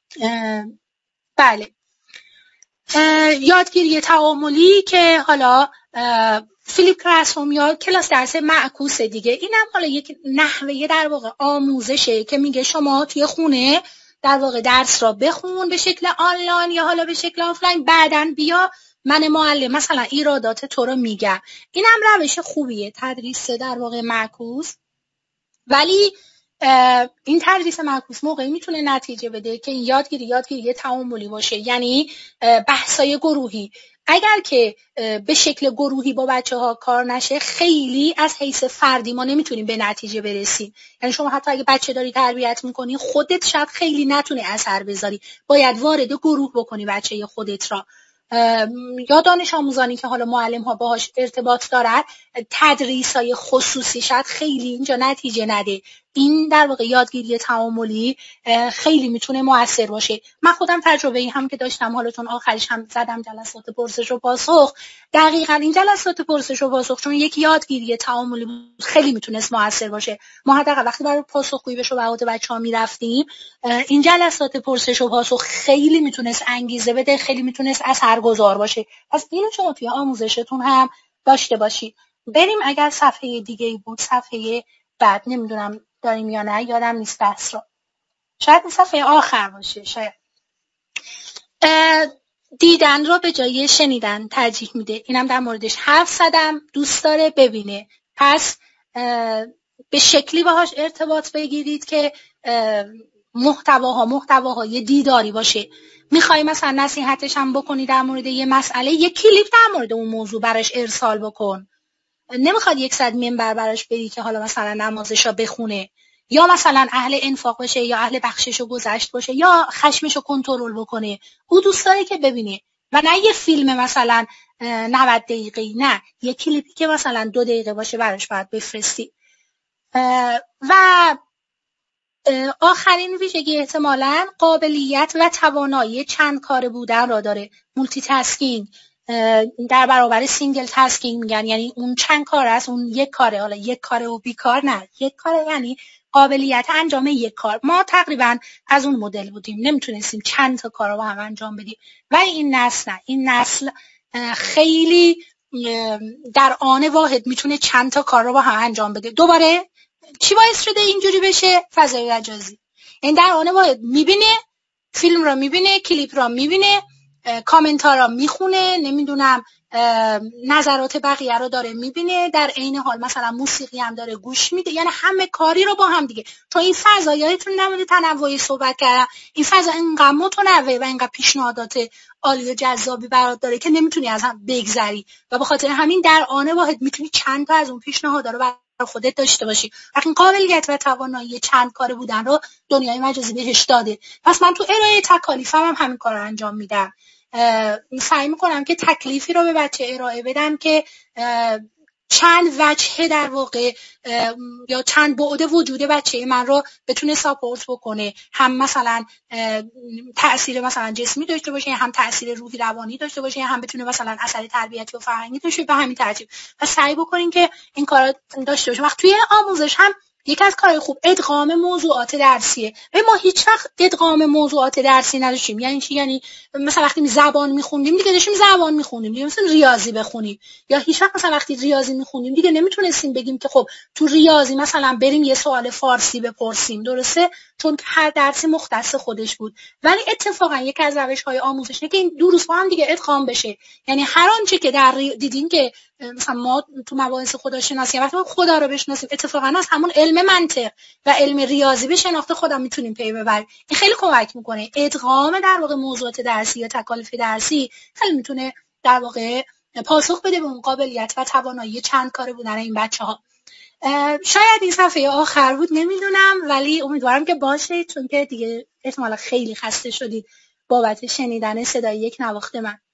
بله، یادگیری تعاملی که حالا فیلیپ کلاسروم یا کلاس درس معکوس دیگه، اینم حالا یک نحوه در واقع آموزشه که میگه شما توی خونه در واقع درس را بخون به شکل آنلاین یا حالا به شکل آفلاین، بعدن بیا من معلم مثلا ایرادات تو رو میگم. اینم روش خوبیه، تدریس در واقع معکوس. ولی این تدریس معکوس موقعی میتونه نتیجه بده که این یادگیری تعاملی باشه، یعنی بحثای گروهی. اگر که به شکل گروهی با بچه‌ها کار نشه، خیلی از حیث فردی ما نمیتونیم به نتیجه برسیم. یعنی شما حتی اگه بچه داری تربیت میکنی، خودت شاید خیلی نتونی اثر بذاری، باید وارد گروه بکنی بچه خودت را. یا دانش آموزانی که حالا معلم ها باهاش ارتباط دارن، تدریس های خصوصی شاید خیلی اینجا نتیجه نده. این در واقع یادگیری تعاملی خیلی میتونه مؤثر باشه. من خودم تجربه‌ای هم که داشتم، حالا چون آخرش هم زدم جلسات پرسش و پاسخ، دقیقاً این جلسات پرسش و پاسخ چون یک یادگیری تعاملی خیلی میتونست مؤثر باشه. ما حداقل وقتی برای پاسخگویی به شبهات بچه‌ها میرفتیم، این جلسات پرسش و پاسخ خیلی میتونست انگیزه بده، خیلی میتونست اثرگذار باشه. پس اینو شما توی آموزشتون هم داشته باشید. بریم اگر صفحه دیگه‌ای بود، صفحه بعد نمیدونم داریم یا نه، یادم نیست بحث رو. شاید این صفحه آخر باشه. شاید دیدن رو به جای شنیدن ترجیح میده. اینم در موردش حرف زدم، دوست داره ببینه. پس به شکلی باهاش ارتباط بگیرید که محتواهای دیداری باشه. میخوای مثلا نصیحتش هم بکنی در مورد یه مسئله، یه کلیپ در مورد اون موضوع براش ارسال بکن. نمیخواد 100 منبر براش بری که حالا مثلا نمازشو بخونه یا مثلا اهل انفاق باشه یا اهل بخشش و گذشت باشه یا خشمشو کنترل بکنه. او دوست داره که ببینه و نه یه فیلم مثلا 90 دقیقه‌ای، نه، یه کلیپی که مثلا 2 دقیقه باشه براش باید بفرستی. و آخرین ویژگی احتمالاً قابلیت و توانایی چند کاره بودن را داره. مولتی تاسکینگ در برابر سینگل تاسکینگ میگن، یعنی اون چند کار است، اون یک کاره، حالا یک کاره و بیکار نه، یک کاره یعنی قابلیت انجام یک کار. ما تقریبا از اون مدل بودیم، نمیتونستیم چند تا کار رو با هم انجام بدیم. و این نسل نه، این نسل خیلی در آن واحد میتونه چند تا کار رو با هم انجام بده. دوباره چی باعث شده اینجوری بشه؟ فضای مجازی. این در آن واحد میبینه، فیلم رو میبینه، کلیپ رو میبینه، کامنت ها رو میخونه، نمیدونم نظرات بقیه رو داره میبینه، در عین حال مثلا موسیقی هم داره گوش میده، یعنی همه کاری رو با هم دیگه. تو این فضا یادتون نمونه تنوعی صحبت کردم، این فضا اینقدر متنوع و اینقدر پیشنهادات عالی و جذابی برات داره که نمیتونی از هم بگذری و به خاطر همین در آن واحد میتونی چند تا از اون پیشنهادا رو برای خودت داشته باشی. این قابلیت و توانایی چند کاره بودن رو دنیای مجازی بهش داده. پس من تو ارائه تکالیفم هم همین کار رو انجام میدم. سعی میکنم که تکلیفی رو به بچه ارائه بدم که چند وجه در واقع یا چند بعد وجود بچه من رو بتونه ساپورت بکنه، هم مثلا تأثیر مثلا جسمی داشته باشه، هم تأثیر روحی روانی داشته باشه، هم بتونه مثلا اثر تربیتی و فرهنگی داشته به همین ترتیب. و سعی بکنین که این کارا داشته باشه. وقتی توی آموزش هم یک از کارهای خوب ادغام موضوعات درسیه. و ما هیچ وقت ادغام موضوعات درسی نداشتیم. یعنی چی؟ یعنی مثلا وقتی زبان می‌خوندیم دیگه داشتیم زبان می‌خوندیم، دیگه مثلا ریاضی بخونیم، یا هیچ وقت مثلا وقتی ریاضی می‌خوندیم دیگه نمیتونستیم بگیم که خب تو ریاضی مثلا بریم یه سوال فارسی بپرسیم، درسته؟ چون هر درسی مختص خودش بود. ولی اتفاقا یک از روش‌های آموزش اینه که این دروس‌ها هم دیگه ادغام بشه. یعنی هر آنچه که دیدین که مثلا ما تو مباحث خداشناسی وقتی ما خدا رو بشناسیم اتفاقا از همون علم منطق و علم ریاضی به شناخت خدا میتونیم پی ببریم. این خیلی کمک میکنه. ادغام در واقع موضوعات درسی یا تکالیف درسی خیلی میتونه در واقع پاسخ بده به اون قابلیت و توانایی چند کاره بودن این بچه‌ها. شاید این صفحه آخر بود، نمیدونم، ولی امیدوارم که باشه، چون که دیگه احتمالا خیلی خسته شدید بابت شنیدن صدای یک نواخت من.